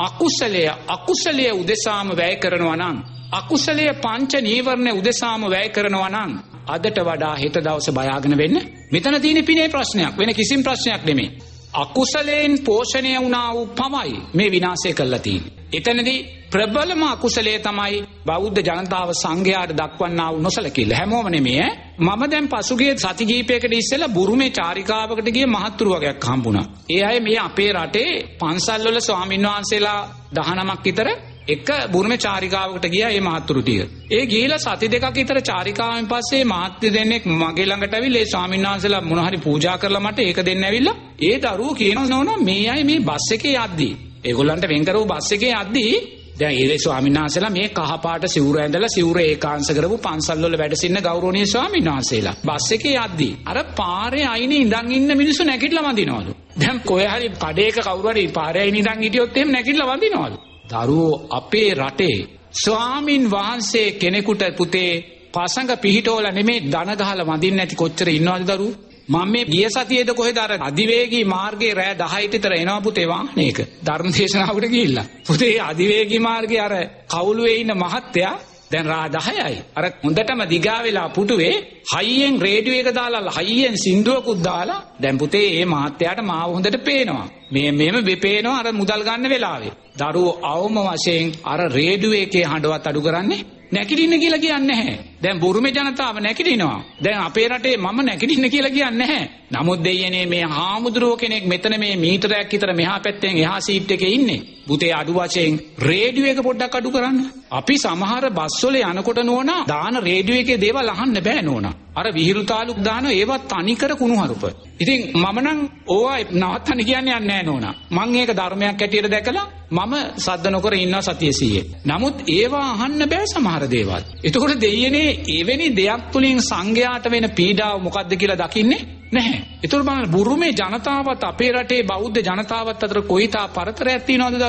Speaker 2: අකුසලයේ උදෙසාම වැය කරනවා නම්, අකුසලයේ පංච නීවරණ උදෙසාම වැය කරනවා නම් අදට වඩා හෙට දවස බයාගෙන වෙන්න. මෙතන තියෙන පිනේ ප්‍රශ්නයක්, වෙන කිසිම ප්‍රශ්නයක් නෙමෙයි. අකුසලයෙන් පෝෂණය වුණා වූ පමයි මේ විනාශය කළා තියෙන්නේ. එතනදී ප්‍රබලම අකුසලයේ තමයි බෞද්ධ ජනතාව සංඝයාට දක්වන්නා වූ නොසලකිල්ල. හැමෝම නෙමෙයි මම දැන් පසුගිය සති කිහිපයකට ඉස්සෙල්ලා බුරුමේ චාරිකාවකට ගිය මහත්තුරු වගේක් හම්බුණා. ඒ අය මේ අපේ රටේ පන්සල් වල ස්වාමීන් වහන්සේලා 19ක් විතර එක බුරුමේ චාරිකාවකට ගියා මේ මහත්තුරු ටික. ඒ ගිහිලා සති දෙකක් විතර චාරිකාවෙන් පස්සේ මහත්ය දෙන්නෙක් මගේ ළඟට ඇවිල්ලා ඒ ස්වාමීන් වහන්සේලා මොන හරි පූජා කරලා මට ඒක දෙන්න ඇවිල්ලා ඒ දරුවෝ කියනවා නෝනා මේ අය මේ බස් එකේ යද්දී ඒගොල්ලන්ට වෙන් කරපු බස් එකේ යද්දී දැන් ඒ ස්වාමීන් වහන්සේලා මේ කහපාට සිවුර ඇඳලා සිවුර ඒකාංශ කරපු පන්සල් වල වැඩ සිටින ගෞරවනීය ස්වාමීන් වහන්සේලා බස් එකේ යද්දී අර පාරේ අයිනේ ඉඳන් ඉන්න මිනිස්සු නැගිටලා වඳිනවලු. දැන් කොහේ හරි කඩේක කවුරු හරි පාරේ අයිනේ ඉඳන් හිටියොත් එහෙම නැගිටලා වඳිනවලු. දරුවෝ අපේ රටේ ස්වාමින් වහන්සේ කෙනෙකුට පුතේ පසඟ පිහිටෝල නෙමේ දන ගහලා වඳින්න නැති කොච්චර ඉන්නවද දරුවෝ? මම මේ ගිය සතියේද කොහෙද අර අධිවේගී මාර්ගයේ රෑ 10ට විතර එනවා පුතේ වාහනයක ධර්මදේශනාවකට ගිහිල්ලා. පුතේ අධිවේගී මාර්ගයේ අර කවුළුවේ ඉන්න මහත්තයා දැන් රා 10යි. අර හොඳටම දිගා වෙලා පුටුවේ හයියෙන් රේඩියෝ එක දාලා හයියෙන් සින්දුවකුත් දාලා දැන් පුතේ මේ මහත්තයාට මාව හොඳට පේනවා. මෙහෙම පේනවා අර මුදල් ගන්න වෙලාවේ. දරුවෝ අවම වශයෙන් අර රේඩියෝ එකේ හඬවත් අඩු කරන්නේ නැකිටින්න කියලා කියන්නේ නැහැ. දැන් බුරුමේ ජනතාව නැකිටිනවා. දැන් අපේ රටේ මම නැකිටින්න කියලා කියන්නේ නැහැ. නමුත් දෙයනේ මේ හාමුදුරුවෝ කෙනෙක් මෙතන මේ මීටරයක් විතර මෙහා පැත්තෙන් එහා සීට් එකේ ඉන්නේ. පුතේ අඩු වශයෙන් රේඩියෝ එක පොඩ්ඩක් අඩු කරන්න. අපි සමහර බස් වල යනකොට නෝනා දාන රේඩියෝ එකේ දේවල් අහන්න බෑ නෝනා. අර විහිළු තාලුක් දාන ඒවත් තනිකර කුණුහරුප. ඉතින් මම නම් ඕවා නවත්තන්න කියන්නේ නැහැ නෝනා. මම ඒක ධර්මයක් හැටියට දැකලා මම සද්ද නොකර ඉන්නවා සතිය සීයේ. නමුත් ඒවා අහන්න බෑ සමහර දේවල්. එතකොට දෙයියනේ එවැනි දෙයක් තුලින් සංඝයාට වෙන පීඩාව මොකද්ද කියලා දකින්නේ නැහැ. ඒතකොට බලන්න බුරුමේ ජනතාවත් අපේ රටේ බෞද්ධ ජනතාවත් අතර කොයිතා පරතරයක් තියෙනවද දරුවෝ?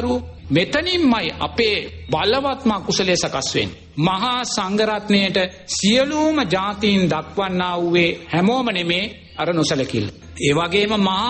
Speaker 2: මෙතනින්මයි අපේ බලවත්ම කුසලයේ සකස් වෙන්නේ. මහා සංඝරත්නයට සියලුම ජාතීන් දක්වන්නා වූ හැමෝම නෙමේ අර නොසලකිල්ල. ඒ වගේම මහා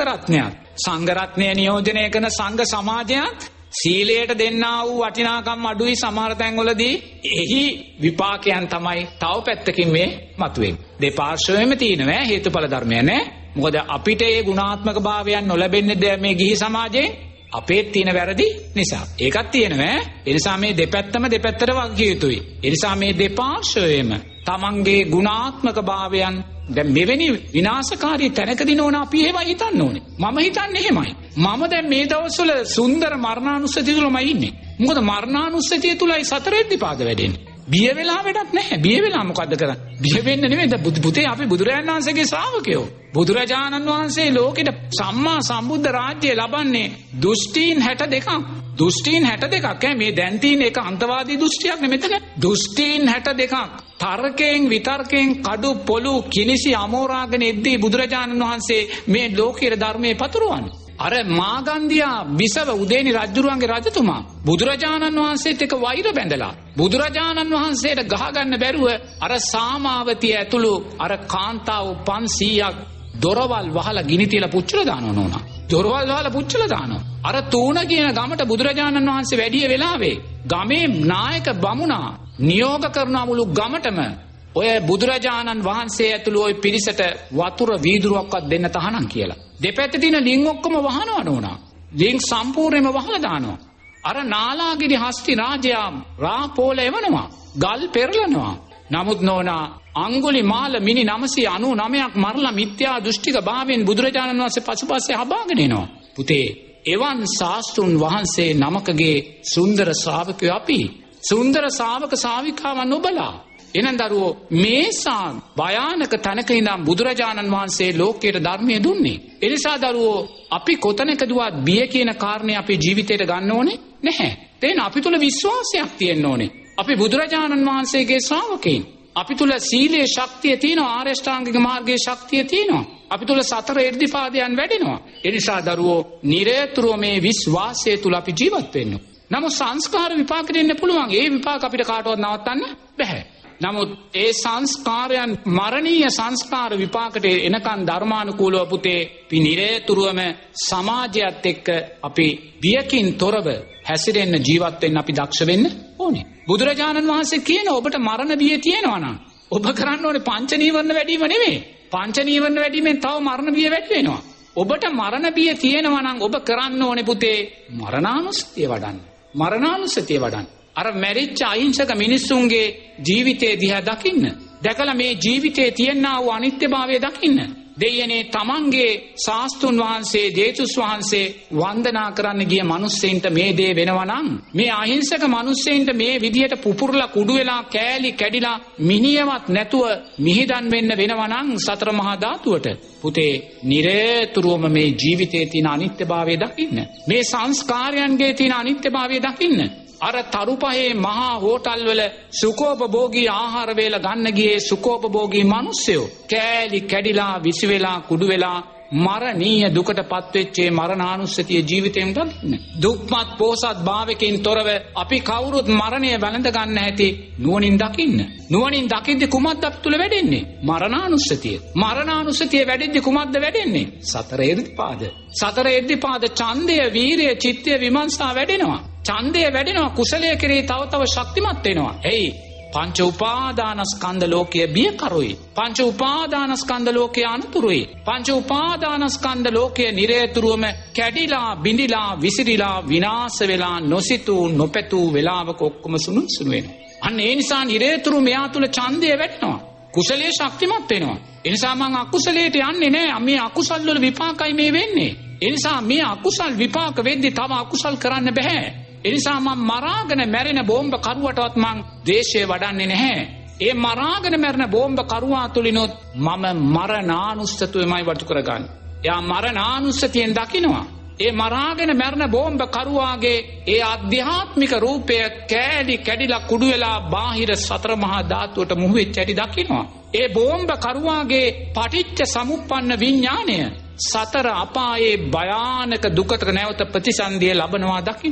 Speaker 2: සංඝරත්නය නියෝජනය කරන සංඝ සමාජයත් සීලයට දෙන්නා වූ වටිනාකම් අඩුයි සමහර තැන්වලදී. එහි විපාකයන් තමයි තව පැත්තකින් මේ මතුවෙන්නේ. දෙපාර්ශ්වයෙන්ම තියෙනවා හේතුඵල ධර්මය නේ. මොකද අපිට මේ ගුණාත්මක භාවයන් නොලැබෙන්නේ මේ ගිහි සමාජයෙන් අපේ තියෙන වැරදි නිසා. ඒකත් තියෙනවා. ඒ නිසා මේ දෙපැත්තම දෙපැත්තට වගකිය යුතුයි. ඒ නිසා මේ දෙපාර්ශ්වයෙන්ම තමන්ගේ ගුණාත්මක භාවයන් දැන් මෙවැනි විනාශකාරී තැනකදී නෝන අපි එහෙම හිතන්න ඕනේ. මම හිතන්නේ එහෙමයි. මම දැන් මේ දවස්වල සුන්දර මරණානුස්සතිය තුලමයි ඉන්නේ. මොකද මරණානුස්සතිය තුලයි සතර ඉද්ධිපාද වැඩෙන්නේ. බිය වෙලා වැඩක් නැහැ. බිය වෙලා මොකද්ද කරන්නේ? බිය වෙන්න නෙමෙයි. පුතේ අපි බුදුරජාණන් වහන්සේගේ ශ්‍රාවකයෝ. බුදුරජාණන් වහන්සේ ලෝකෙට සම්මා සම්බුද්ධ රාජ්‍යය ලබන්නේ දෘෂ්ටීන් 62ක්. දෘෂ්ටීන් 62ක්. මේ දැන් තියෙන එක අන්තවාදී දෘෂ්ටියක් නෙමෙතන. දෘෂ්ටීන් 62ක්. තර්කයෙන් විතර්කයෙන් කඩු පොළු කිනිසි අමෝරාගෙන එද්දී බුදුරජාණන් වහන්සේ මේ ලෝකයේ ධර්මයේ පතුරවන්නේ. අර මාගන්ධියා බිසව උදේනි රජුරුවන්ගේ රජතුමා බුදුරජාණන් වහන්සේත් එක්ක වෛර බැඳලා බුදුරජාණන් වහන්සේට ගහගන්න බැරුව අර සාමාවතිය ඇතුළු අර කාන්තාව 500ක් දොරවල් වහලා ගිනි තියලා පුච්චලා දානවා නෝනා. දොරවල් වහලා පුච්චලා දානවා. අර තූණ කියන ගමට බුදුරජාණන් වහන්සේ වැඩිය වෙලාවේ ගමේ නායක බමුණා නියෝග කරන මුළු ගමටම ඔය බුදුරජාණන් වහන්සේ ඇතුළු ඔය පිරිසට වතුර වීදුරුවක්වත් දෙන්න තහනම් කියලා. දෙපැත්තේ තියෙන ලිං ඔක්කොම වහනවා නෝනා. ලිං සම්පූර්ණයෙන්ම වහලා දානවා. අර නාලාගිරි හස්ති රාජයා රාපෝල එවනවා. ගල් පෙරලනවා. නමුත් නෝනා අඟුලිමාල මිනි 999ක් මරලා මිත්‍යා දෘෂ්ටික භාවයෙන් බුදුරජාණන් වහන්සේ පසුපස්සේ හබාගෙන එනවා. පුතේ එවන් ශාස්ත්‍රුන් වහන්සේ නමකගේ සුන්දර ශ්‍රාවකයෝ අපි. සුන්දර ශ්‍රාවක ශාවිකාවන් ඔබලා. එහෙනම් දරුවෝ මේසා භයානක තැනක ඉඳන් බුදුරජාණන් වහන්සේ ලෝකයට ධර්මය දුන්නේ. ඒ නිසා දරුවෝ අපි කොතැනකදවත් බිය කියන කාරණේ අපේ ජීවිතේට ගන්න ඕනේ නැහැ. තේන අපි තුල විශ්වාසයක් තියෙන්න ඕනේ. අපි බුදුරජාණන් වහන්සේගේ ශ්‍රාවකයන්. අපි තුල සීලේ ශක්තිය තියෙනවා, ආර්ය ශ්‍රාංගික මාර්ගයේ ශක්තිය තියෙනවා. අපි තුල සතර ඉර්ධිපාදයන් වැඩෙනවා. ඒ නිසා දරුවෝ නිරේතුරුව මේ විශ්වාසය තුල අපි ජීවත් වෙන්න. නමුත් සංස්කාර විපාක දෙන්න පුළුවන්. ඒ විපාක අපිට කාටවත් නවත්තන්න බෑ. නමුත් ඒ සංස්කාරයන් මරණීය සංස්කාර විපාකට එනකන් ධර්මානුකූලව පුතේ අපි නිරේතුරුවම සමාජයත් එක්ක අපි බියකින් තොරව හැසිරෙන්න ජීවත් වෙන්න අපි දක්ෂ වෙන්න ඕනේ. බුදුරජාණන් වහන්සේ කියන ඔබට මරණ බිය තියෙනවා නම් ඔබ කරන්න ඕනේ පංච නීවරණ වැඩිම නෙමෙයි. පංච නීවරණ වැඩිමෙන් තව මරණ බිය වැඩි වෙනවා. ඔබට මරණ බිය තියෙනවා නම් ඔබ කරන්න ඕනේ පුතේ මරණානුස්සතිය වඩන්න. මරණානුස්සතිය වඩන්න. අර මැරිච්ච අහිංසක මිනිස්සුන්ගේ ජීවිතේ දිහා දකින්න. දැකලා මේ ජීවිතේ තියෙනා වූ අනිත්‍යභාවය දකින්න. දෙයනේ තමන්ගේ ශාස්ත්‍රුන් වහන්සේ ජේසුස් වහන්සේ වන්දනා කරන්න ගිය මිනිස්සෙන්ට මේ දේ වෙනවා නම් මේ අහිංසක මිනිස්සෙන්ට මේ විදියට පුපුරලා කුඩු වෙලා කෑලි කැඩිලා මිනියවත් නැතුව මිහිදන් වෙන්න වෙනවා නම් සතර මහා ධාතුවට පුතේ නිරේතුරුවම මේ ජීවිතේ තියෙන අනිත්‍යභාවය දකින්න. මේ සංස්කාරයන්ගේ තියෙන අනිත්‍යභාවය දකින්න. අර තරුපහේ මහා හෝටල් වල සුඛෝපභෝගී ආහාර වේල ගන්න ගියේ සුඛෝපභෝගී මිනිස්සයෝ කෑලි කැඩිලා විසි වෙලා කුඩු වෙලා මරණීය දුකටපත් වෙච්ච මරණානුස්සතිය ජීවිතයෙන් දකින්න. දුක්මත් පෝසත් භාවකෙන් තොරව අපි කවුරුත් මරණය වැළඳ ගන්න ඇති නුවණින් දකින්න. නුවණින් දකිද්දි කුමක්ද අප තුල වැඩෙන්නේ? මරණානුස්සතිය. මරණානුස්සතිය වැඩිද්දි කුමක්ද වැඩෙන්නේ? සතර ඉර්ධිපාද. සතර ඉර්ධිපාද ඡන්දය, වීරිය, චිත්තය, විමර්ශනා වැඩෙනවා. ඡන්දය වැඩෙනවා, කුසලයේ කෙරේ තව ශක්තිමත් වෙනවා. එයි පංච උපාදානස්කන්ධ ලෝකයේ බිය කරුයි. පංච උපාදානස්කන්ධ ලෝකයේ අනතුරුයි. පංච උපාදානස්කන්ධ ලෝකයේ නිරේතුරුවම කැඩිලා බිඳිලා විසිරිලා විනාශ වෙලා නොසිතූ නොපැතූ වෙලාවක ඔක්කොම සුණුසුණු වෙනවා. අන්න ඒ නිසා නිරේතුරු මෙයා තුල ඡන්දය වැඩෙනවා. කුසලයේ ශක්තිමත් වෙනවා. ඒ නිසා මං අකුසලයට යන්නේ නැහැ. මේ අකුසල් වල විපාකයි මේ වෙන්නේ. ඒ නිසා මේ අකුසල් විපාක වෙද්දි තව අකුසල් කරන්න බෑ. එනිසා මම මරාගෙන මැරෙන බෝම්බ කරුවටවත් මං ද්වේෂය වඩන්නේ නැහැ. ඒ මරාගෙන මැරෙන බෝම්බ කරුවා තුලිනොත් මම මරණානුස්සතියමයි වටු කරගන්නේ. එයා මරණානුස්සතියෙන් දකින්නවා. ඒ මරාගෙන මැරෙන බෝම්බ කරුවාගේ ඒ ආධ්‍යාත්මික රූපය කෑලි කැඩිලා කුඩු වෙලා බාහිර සතර මහා ධාතුවට මුහු වෙච්ච හැටි දකින්නවා. ඒ බෝම්බ කරුවාගේ පටිච්ච සමුප්පන්න විඥාණය සතර අපායේ භයානක දුකට නැවත ප්‍රතිසන්දිය ලබනවා දකින්නවා.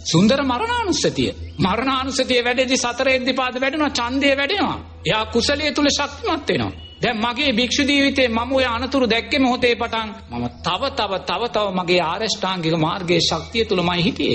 Speaker 2: සුන්දර මරණානුස්සතිය. මරණානුස්සතිය වැඩෙදි සතර ඉද්ධිපාද වැඩෙනවා, ඡන්දය වැඩෙනවා. එයා කුසලයේ තුල ශක්තිමත් වෙනවා. දැන් මගේ භික්ෂු ජීවිතේ මම ඔය අනතුරු දැක්කේ මොහොතේ පටන් මම තව මගේ ආරෂ්ඨාංගික මාර්ගයේ ශක්තිය තුලමයි හිටියේ.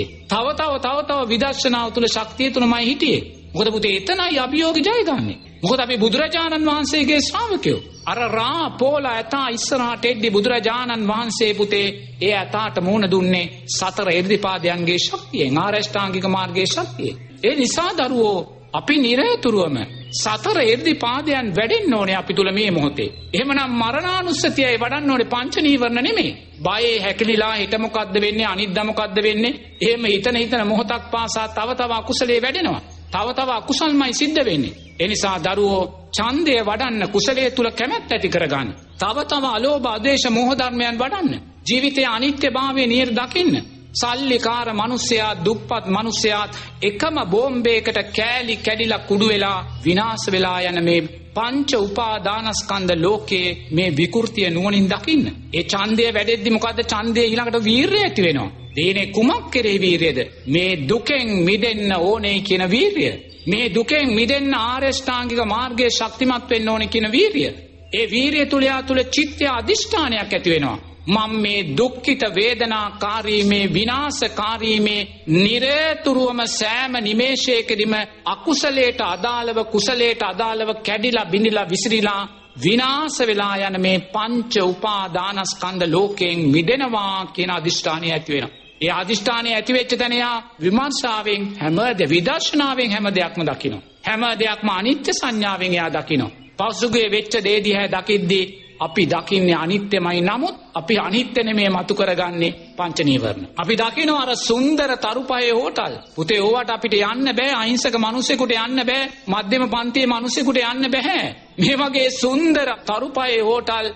Speaker 2: තව විදර්ශනාව තුල ශක්තිය තුලමයි හිටියේ. මොකද පුතේ එතනයි අභියෝගය ජයගන්නේ. මොකද අපි බුදුරජාණන් වහන්සේගේ ශ්‍රාවකයෝ. අර රා පෝලා ඇතා ඉස්සරහට එද්දි බුදුරජාණන් වහන්සේ පුතේ ඒ ඇතාට මුණ දුන්නේ සතර ඉර්ධිපාදයන්ගේ ශක්තියෙන්, ආරෂ්ඨාංගික මාර්ගයේ ශක්තියෙන්. ඒ නිසා දරුවෝ අපි නිරතුරුවම සතර ඉර්ධිපාදයන් වැඩෙන්න ඕනේ අපි තුල මේ මොහොතේ. එහෙමනම් මරණානුස්සතියයි වඩන්න ඕනේ, පංච නීවරණ නෙමෙයි. බයේ හැකිලිලා හිත මොකද්ද වෙන්නේ, අනිද්දා මොකද්ද වෙන්නේ? එහෙම හිතන මොහොතක් පාසා තව අකුසලයේ වැඩෙනවා. තව අකුසල්මයි සිද්ධ වෙන්නේ. ඒ නිසා දරුවෝ ඡන්දය වඩන්න, කුසලයේ තුල කැමැත්ත ඇති කරගන්න. තව අලෝභ ආදේශ මෝහ ධර්මයන් වඩන්න. ජීවිතයේ අනිත්‍යභාවය නිර් දකින්න. සල්ලිකාර මිනිසයා, දුප්පත් මිනිසයා එකම බෝම්බයකට කෑලි කැඩිලා කුඩු වෙලා විනාශ වෙලා යන මේ පංච උපාදානස්කන්ධ ලෝකයේ මේ විකෘතිය නුවණින් දකින්න. ඒ ඡන්දය වැඩෙද්දි මොකද්ද? ඡන්දය ඊළඟට වීරිය ඇති වෙනවා. දේනේ කුමක් කෙරෙහි වීරියද? මේ දුකෙන් මිදෙන්න ඕනේ කියන වීරිය. මේ දුකෙන් මිදෙන්න ආරෂ්ඨාංගික මාර්ගයේ ශක්තිමත් වෙන්න ඕනේ කියන වීරිය. ඒ වීරිය තුල චිත්ත අධිෂ්ඨානයක් ඇති වෙනවා. මම මේ දුක්ඛිත වේදනාකාරී මේ විනාශකාරී මේ නිරතුරුවම සෑම නිමේෂයකදීම අකුසලයට අදාළව කුසලයට අදාළව කැඩිලා බිඳිලා විසිරිලා විනාශ වෙලා යන මේ පංච උපාදානස්කන්ධ ලෝකයෙන් මිදෙනවා කියන අදිෂ්ඨානය ඇති වෙනවා. ඒ අදිෂ්ඨානය ඇති වෙච්ච තැන යා විමර්ශාවෙන් විදර්ශනාවෙන් හැම දෙයක්ම දකිනවා. හැම දෙයක්ම අනිත්‍ය සංඥාවෙන් එයා දකිනවා. පසුගිය වෙච්ච දේ දිහා දකිද්දී අපි දකින්නේ අනිත්‍යමයි. නමුත් අපි අනිත්‍ය නෙමෙයි මතු කරගන්නේ පංච නීවරණ. අපි දකිනවා අර සුන්දර තරුපහේ හෝටල්. පුතේ ඕවට අපිට යන්න බෑ. අහිංසක මිනිසෙකුට යන්න බෑ. මධ්‍යම පන්තියේ මිනිසෙකුට යන්න බෑ. මේ වගේ සුන්දර තරුපහේ හෝටල්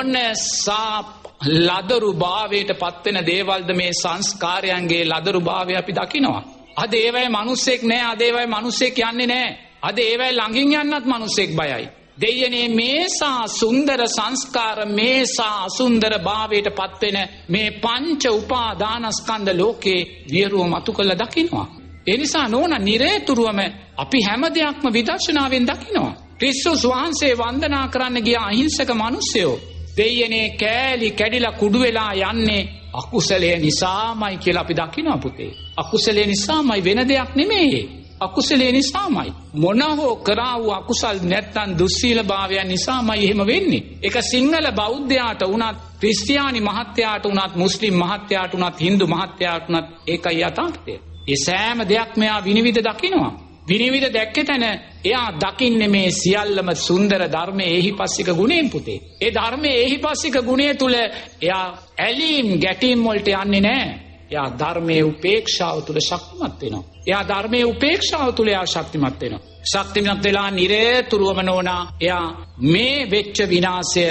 Speaker 2: මොනසා ලදරු භාවයට පත්වෙන දේවල්ද මේ සංස්කාරයන්ගේ ලදරු භාවය අපි දකිනවා. අද ඒවයි මිනිස්සෙක් නෑ. අද ඒවයි මිනිස්සෙක් යන්නේ නෑ. අද ඒවයි ළඟින් යන්නත් මිනිස්සෙක් බයයි. දෙයනේ මේසා සුන්දර සංස්කාර, මේසා අසුන්දර භාවයට පත්වෙන මේ පංච උපාදානස්කන්ධ ලෝකේ වියරුව මතු කළ දකින්නවා. ඒ නිසා නෝන නිරේතුරුවම අපි හැම දෙයක්ම විදර්ශනාවෙන් දකින්නවා. ක්‍රිස්තුස් වහන්සේ වන්දනා කරන්න ගිය අහිංසක මිනිස්සයෝ දෙයනේ කෑලි කැඩිලා කුඩු වෙලා යන්නේ අකුසලයේ නිසාමයි කියලා අපි දකින්නවා පුතේ. අකුසලයේ නිසාමයි, වෙන දෙයක් නෙමෙයි. අකුසලයේ නිසාමයි. මොනහෝ කරා වූ අකුසල් නැත්තම් දුස්සීල භාවයන් නිසාමයි එහෙම වෙන්නේ. ඒක සිංහල බෞද්ධයාට උනත්, ක්‍රිස්තියානි මහත්තයාට උනත්, මුස්ලිම් මහත්තයාට උනත්, හින්දු මහත්තයාට උනත් ඒකයි යථාර්ථය. ඒ සෑම දෙයක්ම එයා විනිවිද දකිනවා. විනිවිද දැක්කේ තැන එයා දකින්නේ මේ සියල්ලම සුන්දර ධර්මයේ ඒහිපස්සික ගුණයෙන් පුතේ. ඒ ධර්මයේ ඒහිපස්සික ගුණය තුල එයා ඇලීම් ගැටීම් වලට යන්නේ නැහැ. එයා ධර්මයේ උපේක්ෂාව තුල ශක්තිමත් වෙනවා. එයා ධර්මයේ උපේක්ෂාව තුල එයා ශක්තිමත් වෙනවා. ශක්තිමත් වෙලා නිරේතුරුවම නෝනා එයා මේ වෙච්ච විනාශය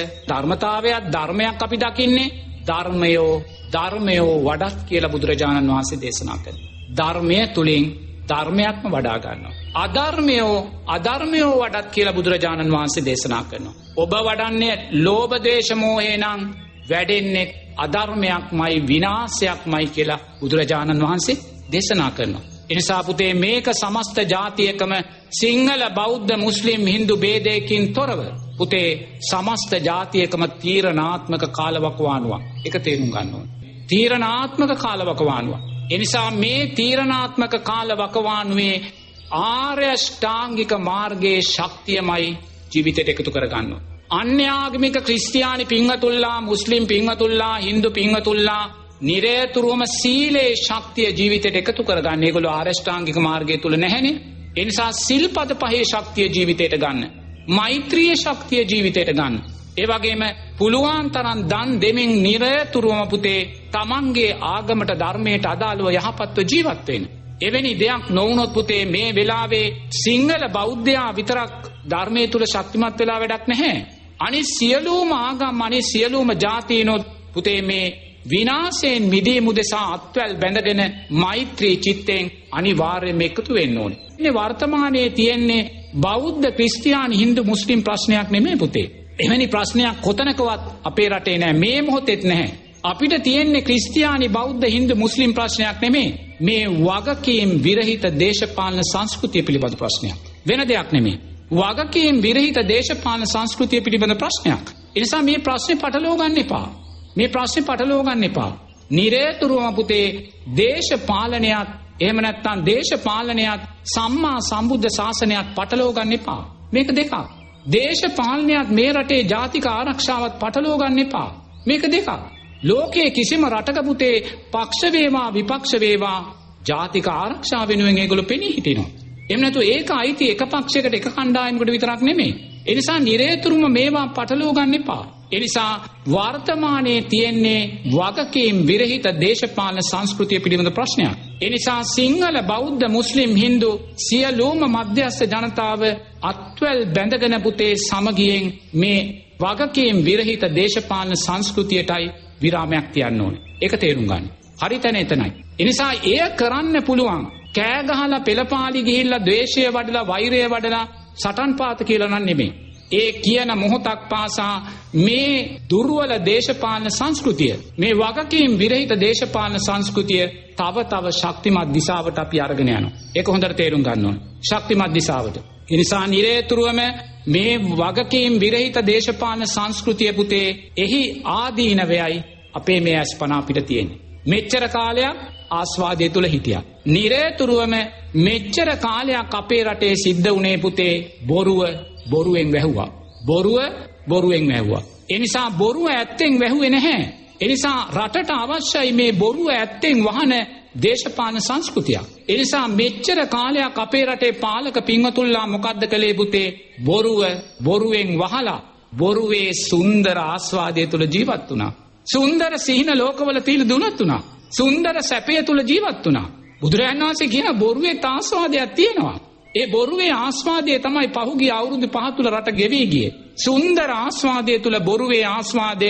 Speaker 2: ධර්මයක් අපි දකින්නේ. ධර්මයෝ වඩත් කියලා බුදුරජාණන් වහන්සේ දේශනා කළා. ධර්මය තුලින් ධර්මයක්ම වඩා ගන්නවා. අධර්මයෝ වඩත් කියලා බුදුරජාණන් වහන්සේ දේශනා කරනවා. ඔබ වඩන්නේ ලෝභ ද්වේෂ මෝහේ නම් වැඩෙන්නේ අධර්මයක්මයි, විනාශයක්මයි කියලා බුදුරජාණන් වහන්සේ දේශනා කරනවා. එනිසා පුතේ මේක සමස්ත ජාතියකම සිංහල බෞද්ධ මුස්ලිම් හින්දු ભેදයකින් තොරව පුතේ සමස්ත ජාතියකම තීරණාත්මක කාලවකවානුවක්. ඒක තේරුම් ගන්න ඕනේ. තීරණාත්මක කාලවකවානුවක්. එනිසා මේ තීරණාත්මක කාලවකවානුවේ ආර්ය ශ්‍රාංගික මාර්ගයේ ශක්තියමයි ජීවිතයට එකතු කරගන්න ඕනේ. අන්‍යාගමික ක්‍රිස්තියානි පින්වතුල්ලා, මුස්ලිම් පින්වතුල්ලා, හින්දු පින්වතුල්ලා නිරේතුරුවම සීලේ ශක්තිය ජීවිතයට එකතු කරගන්න. ඒගොල්ලෝ ආරෂ්ඨාංගික මාර්ගය තුල නැහැනේ. ඒ නිසා සිල්පද පහේ ශක්තිය ජීවිතයට ගන්න. මෛත්‍රියේ ශක්තිය ජීවිතයට ගන්න. ඒ වගේම පුළුවන් තරම් දන් දෙමින් නිරතුරුවම පුතේ තමන්ගේ ආගමට ධර්මයට අදාළව යහපත්ව ජීවත් වෙන්න. එවැනි දෙයක් නොවුනොත් පුතේ මේ වෙලාවේ සිංහල බෞද්ධයා විතරක් ධර්මයේ තුල ශක්තිමත් වෙලා වැඩක් නැහැ. අනිත් සියලුම ආගම්, අනිත් සියලුම ජාතීනොත් පුතේ මේ විනාශයෙන් මිදීම උදෙසා අත්වැල් බැඳගෙන මෛත්‍රී චිත්තෙන් අනිවාර්යයෙන්ම එකතු වෙන්න ඕනේ. මේ වර්තමානයේ තියෙන්නේ බෞද්ධ, ක්‍රිස්තියානි, හින්දු, මුස්ලිම් ප්‍රශ්නයක් නෙමෙයි පුතේ. එවැනි ප්‍රශ්නයක් කොතනකවත් අපේ රටේ නැහැ. මේ මොහොතේත් නැහැ. අපිට තියෙන්නේ ක්‍රිස්තියානි බෞද්ධ හින්දු මුස්ලිම් ප්‍රශ්නයක් නෙමෙයි. මේ වගකීම් විරහිත දේශපාලන සංස්කෘතිය පිළිබඳ ප්‍රශ්නයක්. වෙන දෙයක් නෙමෙයි. වගකීම් විරහිත දේශපාලන සංස්කෘතිය පිළිබඳ ප්‍රශ්නයක්. ඒ නිසා මේ ප්‍රශ්නේ පටලවා ගන්න එපා. මේ ප්‍රශ්නේ පටලවා ගන්න එපා. නිරේතුරුවම පුතේ දේශපාලනයත් එහෙම නැත්නම් දේශපාලනයත් සම්මා සම්බුද්ධ ශාසනයත් පටලවා ගන්න එපා. මේක දෙකක්. දේශපාලනයත් මේ රටේ ජාතික ආරක්ෂාවත් පටලවා ගන්න එපා. මේක දෙකක්. ලෝකයේ කිසිම රටක පුතේ පක්ෂ වේවා විපක්ෂ වේවා ජාතික ආරක්ෂාව වෙනුවෙන් ඒගොල්ලෝ පෙනී හිටිනවා. එහෙම නැතු ඒක අයිති එක පක්ෂයකට එක කණ්ඩායමකට විතරක් නෙමෙයි. ඒ නිසා නිරේතුරුම මේවා පටලවා ගන්න එපා. ඒ නිසා වර්තමානයේ තියෙන්නේ වගකීම් විරහිත දේශපාලන සංස්කෘතිය පිළිබඳ ප්‍රශ්නයක්. ඒ නිසා සිංහල බෞද්ධ මුස්ලිම් හින්දු සියලුම මධ්‍යස්ථ ජනතාව අත්වැල් බැඳගෙන පුතේ සමගියෙන් මේ වගකීම් විරහිත දේශපාලන සංස්කෘතියටයි විරාමයක් තියන්න ඕනේ. ඒක තේරුම් ගන්න. හරිතන එතනයි. ඒ නිසා එය කරන්න පුළුවන්. කෑ ගහලා පෙළපාලි ගිහිල්ලා ද්වේෂය වඩලා වෛරය වඩලා සටන් පාත කියලා නන් නෙමෙයි. ඒ කියන මොහොතක් පාසා මේ දුර්වල දේශපාලන සංස්කෘතිය, මේ වගකීම් විරහිත දේශපාලන සංස්කෘතිය තව ශක්තිමත් දිශාවට අපි අරගෙන යනවා. ඒක හොඳට තේරුම් ගන්න ඕනේ. ශක්තිමත් දිශාවට. ඒ නිසා නිරේතුරුවම මේ වගකීම් විරහිත දේශපාලන සංස්කෘතිය පුතේ එහි ආදීනවයයි අපේ මේ අස්පනා අපිට තියෙන්නේ. මෙච්චර කාලයක් ආස්වාදයේ තුල හිටියා. නිරේතුරුවම මෙච්චර කාලයක් අපේ රටේ සිද්ධ වුණේ පුතේ බොරුවෙන් වැහුවා. බොරුවෙන් වැහුවා. ඒ නිසා බොරුව ඇත්තෙන් වැහුවේ නැහැ. ඒ නිසා රටට අවශ්‍යයි මේ බොරුව ඇත්තෙන් වහන දේශපාලන සංස්කෘතියක්. ඒ නිසා මෙච්චර කාලයක් අපේ රටේ පාලක පින්වතුන්ලා මොකද්ද කළේ පුතේ? බොරුවෙන් වහලා බොරුවේ සුන්දර ආස්වාදයේ තුල ජීවත් වුණා. සුන්දර සිහින ලෝකවල තියලා දුනත් වුණා. සුන්දර සැපය තුල ජීවත් වුණා. බුදුරජාණන් වහන්සේ කියන බොරුවේ ආස්වාදයක් තියෙනවා. ඒ බොරුවේ ආස්වාදය තමයි පහුගිය අවුරුදු 5 තුල රට ගෙවී ගියේ. සුන්දර ආස්වාදයේ තුල බොරුවේ ආස්වාදය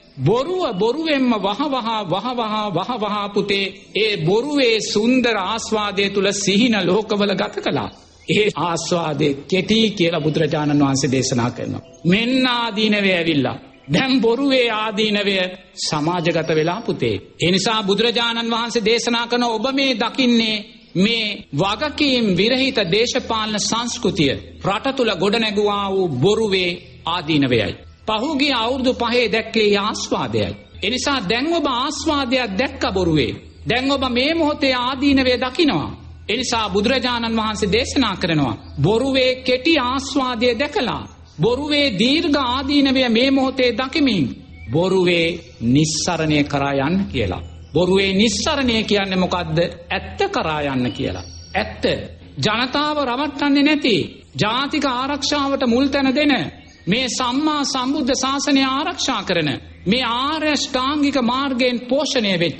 Speaker 2: බොරුවෙන්ම වහ පුතේ ඒ බොරුවේ සුන්දර ආස්වාදයේ තුල සිහින ලෝකවල ගත කළා. ඒ ආස්වාදේ කෙටි කියලා බුදුරජාණන් වහන්සේ දේශනා කරනවා. මෙන්න ආදීනවේ ඇවිල්ලා. දැන් බොරුවේ ආදීනවය සමාජගත වෙලා පුතේ. ඒ නිසා බුදුරජාණන් වහන්සේ දේශනා කරන ඔබ මේ දකින්නේ මේ වගකීම් විරහිත දේශපාලන සංස්කෘතිය රට තුල ගොඩනැගුවා වූ බොරුවේ ආදීනවයයි. පහුගිය අවුරුදු 5 දැක්කේ ආස්වාදයයි. ඒ නිසා දැන් ඔබ ආස්වාදයක් දැක්ක බොරුවේ. දැන් ඔබ මේ මොහොතේ ආදීනවේ දකිනවා. ඒ නිසා බුදුරජාණන් වහන්සේ දේශනා කරනවා බොරුවේ කෙටි ආස්වාදය දැකලා බොරුවේ දීර්ඝ ආදීනවය මේ මොහොතේ දකිමින් බොරුවේ නිස්සරණය කරා යන්න කියලා. බොරුවේ නිස්සරණය කියන්නේ මොකද්ද? ඇත්ත කරා යන්න කියලා. ඇත්ත. ජනතාව රවට්ටන්නේ නැති, ජාතික ආරක්ෂාවට මුල් තැන දෙන, මේ සම්මා සම්බුද්ධ ශාසනය ආරක්ෂා කරන, මේ ආර්ය ශ්‍රාංගික මාර්ගයෙන් පෝෂණය වෙච්ච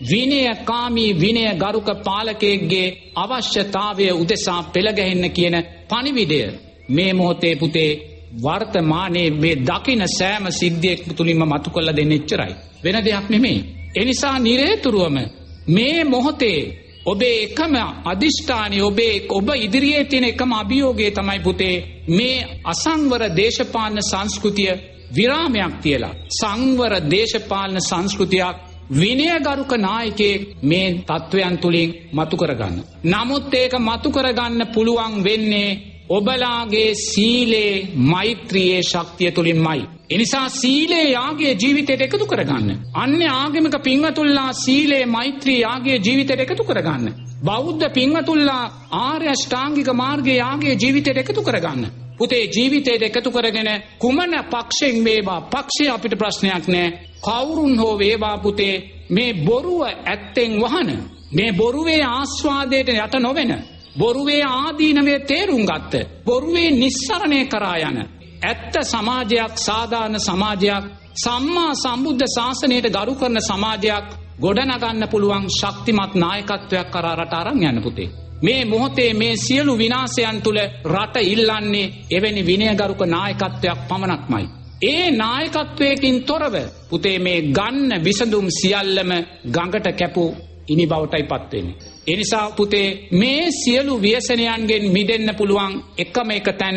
Speaker 2: විනයකාමී විනය ගරුක පාලකයෙක්ගේ අවශ්‍යතාවය උදෙසා පෙළගැහෙන්න කියන පණිවිඩය මේ මොහොතේ පුතේ වර්තමානයේ මේ දකින සෑම සිද්ධියක් තුලින්ම මතු කරලා දෙන්න එච්චරයි. වෙන දෙයක් නෙමෙයි. ඒ නිසා නිරේතුරුවම මේ මොහොතේ ඔබේ එකම අදිෂ්ඨානය ඔබ ඉදිරියේ තියෙන එකම අභියෝගය තමයි පුතේ මේ අසංවර දේශපාලන සංස්කෘතිය විරාමයක් තියලා සංවර දේශපාලන සංස්කෘතියක් විනයගරුක නායකයෙක් මේ තත්වයන් තුලින් මතු කරගන්න. නමුත් ඒක මතු කරගන්න පුළුවන් වෙන්නේ ඔබලාගේ සීලේ මෛත්‍රියේ ශක්තිය තුලින්මයි. එනිසා සීලේ යාගයේ ජීවිතයට එකතු කරගන්න. අන්‍ය ආගමික පින්වතුන්ලා සීලේ මෛත්‍රී යාගයේ ජීවිතයට එකතු කරගන්න. බෞද්ධ පින්වතුන්ලා ආර්ය අෂ්ටාංගික මාර්ගයේ යාගයේ ජීවිතයට එකතු කරගන්න. පුතේ ජීවිතයට එකතු කරගෙන කුමන පක්ෂයෙන් වේවා පක්ෂය අපිට ප්‍රශ්නයක් නෑ. කවුරුන් හෝ වේවා පුතේ මේ බොරුව ඇත්තෙන් වහන, මේ බොරුවේ ආස්වාදයට යට නොවෙන, බොරුවේ ආදීනවේ තේරුම් ගත්ත, බොරුවේ නිස්සරණය කරා යන ඇත්ත සමාජයක්, සාධාරණ සමාජයක්, සම්මා සම්බුද්ධ ශාසනයට ගරු කරන සමාජයක් ගොඩනගන්න පුළුවන් ශක්තිමත් නායකත්වයක් කරා රට අරන් යන්න පුතේ. මේ මොහොතේ මේ සියලු විනාශයන් තුල රට ඉල්ලන්නේ එවැනි විනයගරුක නායකත්වයක් පමණක්මයි. ඒ නායකත්වයකින් තොරව පුතේ මේ ගන්න විසඳුම් සියල්ලම ගඟට කැපූ ඉනි බවටයිපත් වෙන්නේ. ඒ නිසා පුතේ මේ සියලු ව්‍යසනයන්ගෙන් මිදෙන්න පුළුවන් එකම එක තැන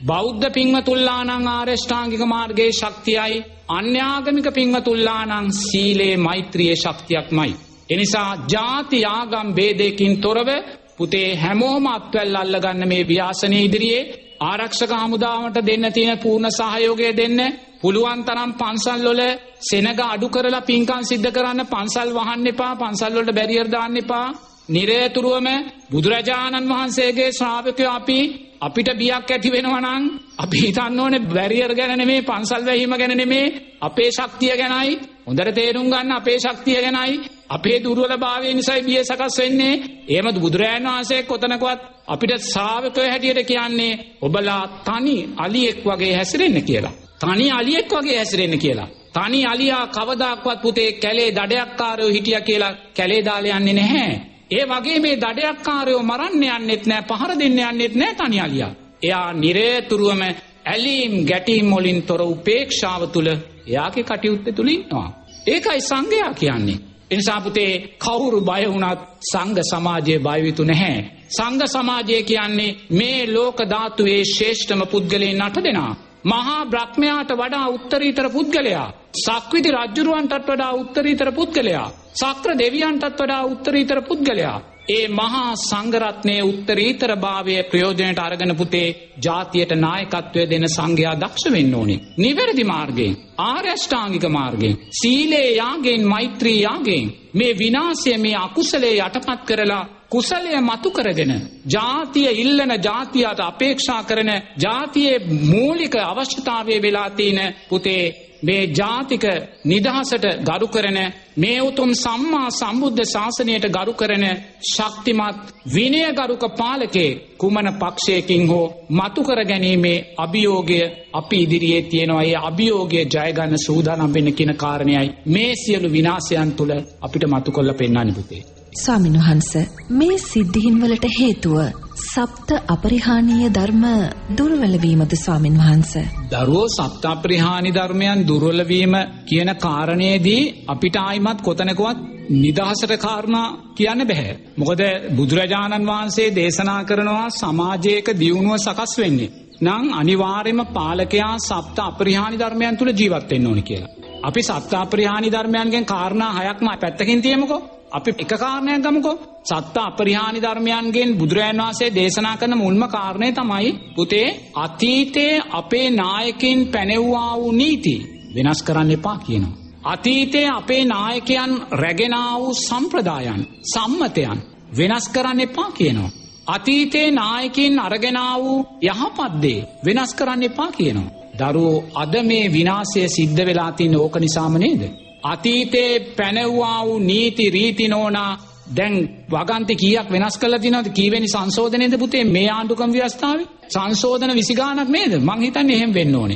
Speaker 2: බෞද්ධ පින්වතුල්ලානං ආරෂ්ඨාංගික මාර්ගයේ ශක්තියයි අන්‍යාගමික පින්වතුල්ලානං සීලේ මෛත්‍රියේ ශක්තියක්මයි. එනිසා ಜಾති ආගම් ભેදයකින් තොරව පුතේ හැමෝම අත්වැල් අල්ලගන්න මේ ව්‍යාසනයේ ඉදිරියේ ආරක්ෂක හමුදාවට දෙන්න තියෙන පූර්ණ සහයෝගය දෙන්න. පුළුවන් තරම් පන්සල් වල සෙනග අඩු කරලා පින්කම් සිද්ධ කරන්න පන්සල් වහන්න එපා. පන්සල් වලට බැරියර් දාන්න එපා. නිරේතුරුවම බුදුරජාණන් වහන්සේගේ ශ්‍රාවකයෝ අපිට බියක් ඇති වෙනවා නම් අපි හිතන්න ඕනේ බැරියර් ගැන නෙමෙයි, පන්සල් වැහිම ගැන නෙමෙයි, අපේ ශක්තිය ගැනයි. හොඳට තේරුම් ගන්න අපේ ශක්තිය ගැනයි. අපේ දුර්වලභාවය නිසායි බිය සකස් වෙන්නේ. එහෙම බුදුරජාණන් වහන්සේ කොතනකවත් අපිට ශ්‍රාවකයෝ හැටියට කියන්නේ ඔබලා තනි අලියෙක් වගේ හැසිරෙන්න කියලා. තනි අලියෙක් වගේ හැසිරෙන්න කියලා. තනි අලියා කවදාක්වත් පුතේ කැලේ දඩයක්කාරයෝ හිටියා කියලා කැලේ දාලා යන්නේ නැහැ. ඒ වගේ මේ දඩයක්කාරයෝ මරන්න යන්නෙත් නැහැ, පහර දෙන්න යන්නෙත් නැහැ තනි අලියා. එයා නිරේතුරුවම ඇලීම් ගැටීම් වලින් තොර උපේක්ෂාව තුල එයාගේ කටයුත්ත තුල ඉන්නවා. ඒකයි සංඝයා කියන්නේ. එනිසා පුතේ කවුරු බය වුණත් සංඝ සමාජයේ බය විතු නැහැ. සංඝ සමාජය කියන්නේ මේ ලෝක ධාතුවේ ශ්‍රේෂ්ඨම පුද්ගලයන් 8 දෙනා. මහා බ්‍රහ්මයාට වඩා උත්තරීතර පුද්ගලයා, සක්විති රජුරවන්ටත් වඩා උත්තරීතර පුද්ගලයා, සක්‍ර දෙවියන්ටත් වඩා උත්තරීතර පුද්ගලයා. ඒ මහා සංඝරත්නයේ උත්තරීතර භාවය ප්‍රයෝජනයට අරගෙන පුතේ ජාතියට නායකත්වය දෙන සංඝයා දක්ෂ වෙන්න ඕනේ. නිවැරදි මාර්ගයෙන්, ආර්ය අෂ්ටාංගික මාර්ගයෙන්, සීලේ යාගෙන්, මෛත්‍රී යාගෙන් මේ විනාශය, මේ අකුසලයේ යටපත් කරලා කුසලය මතු කරගෙන ජාතිය ඉල්ලන, ජාතියට අපේක්ෂා කරන, ජාතියේ මූලික අවශ්‍යතාවය වෙලා තියෙන පුතේ මේ ජාතික නිදහසට ගරු කරන, මේ උතුම් සම්මා සම්බුද්ධ ශාසනයට ගරු කරන ශක්තිමත් විනයගරුක පාලකේ කුමන පක්ෂයකින් හෝ මතු කර ගැනීමේ අභියෝගය අපි ඉදිරියේ තියෙනවා. ඒ අභියෝගය ජය ගන්න සූදානම් වෙන්න කියන කාරණයයි මේ සියලු විනාශයන් තුල අපිට මතු කරලා පෙන්වන්නේ පුතේ.
Speaker 1: ස්වාමීන් වහන්සේ, මේ සිද්ධීන් වලට හේතුව සප්ත අපරිහානීය ධර්ම දුර්වල වීමද ස්වාමීන් වහන්සේ?
Speaker 2: දරුවෝ සප්ත අපරිහානී ධර්මයන් දුර්වල වීම කියන කාරණේදී අපිට ආයිමත් කොතනකවත් නිදහසට කාරණා කියන්න බෑ. මොකද බුදුරජාණන් වහන්සේ දේශනා කරනවා සමාජයක දියුණුව සකස් වෙන්නේ නම් අනිවාර්යයෙන්ම පාලකයා සප්ත අපරිහානී ධර්මයන් තුල ජීවත් වෙන්න ඕනේ කියලා. අපි සප්ත අපරිහානී ධර්මයන්ගෙන් කාරණා 6ක්ම පැත්තකින් තියමුකෝ. අපි එක කාරණයක් ගමුකෝ. සත්‍ය අපරිහානී ධර්මයන්ගෙන් බුදුරජාණන් වහන්සේ දේශනා කරන මුල්ම කාරණය තමයි පුතේ අතීතයේ අපේ නායකයින් පැනෙව්වා වූ නීති වෙනස් කරන්න එපා කියනවා. අතීතයේ අපේ නායකයන් රැගෙන වූ සම්ප්‍රදායන්, සම්මතයන් වෙනස් කරන්න එපා කියනවා. අතීතයේ නායකයින් අරගෙන වූ යහපත් දේ වෙනස් කරන්න එපා කියනවා. දරුවෝ අද මේ විනාශය සිද්ධ වෙලා තියෙන ඕක නිසාම නේද? අතීතයේ පැනෙව්වා වූ නීති රීති නෝනා දැන් වගන්ති කීයක් වෙනස් කරලා තිනවද? කීවෙනි සංශෝධනයේද පුතේ මේ ආණ්ඩුක්‍රම ව්‍යවස්ථාවේ? සංශෝධන 20 ගාණක් නේද? මං හිතන්නේ එහෙම වෙන්න ඕනේ.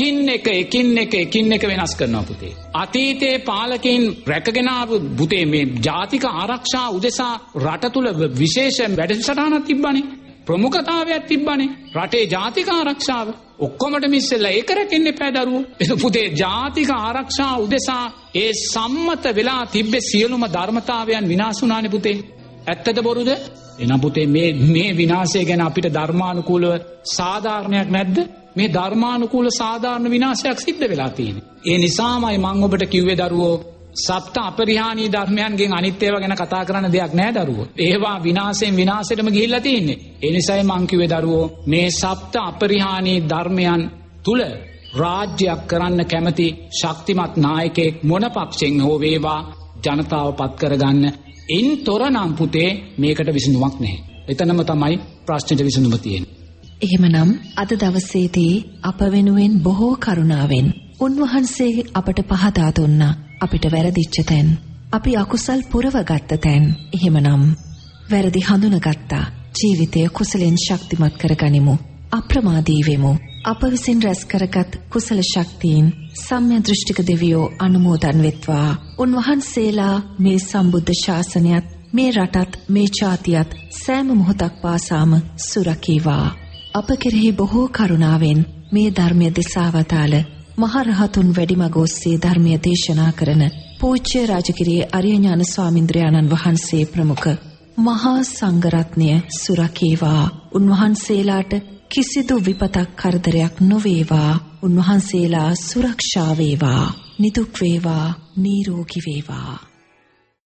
Speaker 2: එකින් එක වෙනස් කරනවා පුතේ. අතීතයේ පාලකයන් රැකගෙන ආපු පුතේ මේ ජාතික ආරක්ෂා උදෙසා රට තුල විශේෂ වැඩසටහනක් තිබ්බනේ. ප්‍රමුඛතාවයක් තිබ්බනේ. රටේ ජාතික ආරක්ෂාව ඔක්කොමට මිස්සෙල්ලා ඒක රැකෙන්න එපා දරුවෝ. ඒක පුතේ ජාතික ආරක්ෂා උදෙසා ඒ සම්මත වෙලා තිබ්බේ සියලුම ධර්මතාවයන් විනාශ වුණානේ පුතේ. ඇත්තද බොරුද? එහෙනම් පුතේ මේ විනාශය ගැන අපිට ධර්මානුකූලව සාධාරණයක් නැද්ද? මේ ධර්මානුකූල සාධාරණ විනාශයක් සිද්ධ වෙලා තියෙන්නේ. ඒ නිසාමයි මම ඔබට කිව්වේ දරුවෝ සප්ත අපරිහානී ධර්මයන්ගෙන් අනිත් ඒවා ගැන කතා කරන්න දෙයක් නැහැ දරුවෝ. ඒවා විනාශයෙන් විනාශයටම ගිහිල්ලා තියෙන්නේ. ඒ නිසායි මං කිව්වේ දරුවෝ මේ සප්ත අපරිහානී ධර්මයන් තුල රාජ්‍යයක් කරන්න කැමති ශක්තිමත් නායකයෙක් මොන පක්ෂෙන් හෝ වේවා ජනතාව පත් කරගන්න ඉන්තොරනම් පුතේ මේකට විසඳුමක් නැහැ. එතනම තමයි ප්‍රශ්නෙට විසඳුම තියෙන්නේ.
Speaker 1: එහෙමනම් අද දවසේදී අප වෙනුවෙන් බොහෝ කරුණාවෙන් උන්වහන්සේ අපට පහදා දුන්නා. අපිට වැරදිච්ච තැන්, අපි අකුසල් පුරවගත්ත තැන්. එහෙමනම් වැරදි හඳුනගත්තා. ජීවිතය කුසලෙන් ශක්තිමත් කරගනිමු. අප්‍රමාදී වෙමු. අප විසින් රැස් කරගත් කුසල ශක්තියින් සම්්‍ය දෘෂ්ටික දෙවියෝ අනුමෝදන් වෙත්වා. උන්වහන්සේලා මේ සම්බුද්ධ ශාසනයත්, මේ රටත්, මේ ජාතියත් සෑම මොහොතක් පාසාම සුරකීවා. අප කෙරෙහි බොහෝ කරුණාවෙන් මේ ධර්මය දෙසාවතාල මහරහතුන් වැඩිමග ඔස්සේ ධර්මය දේශනා කරන පූජ්‍ය රාජගිරියේ අරිය ඥාන ස්වාමින්ද්‍රයාණන් වහන්සේ ප්‍රමුඛ මහා සංඝරත්නය සුරකේවා. උන්වහන්සේලාට කිසිදු විපතක් කරදරයක් නොවේවා. උන්වහන්සේලා සුරක්ෂා වේවා. නිදුක් වේවා. නිරෝගී වේවා.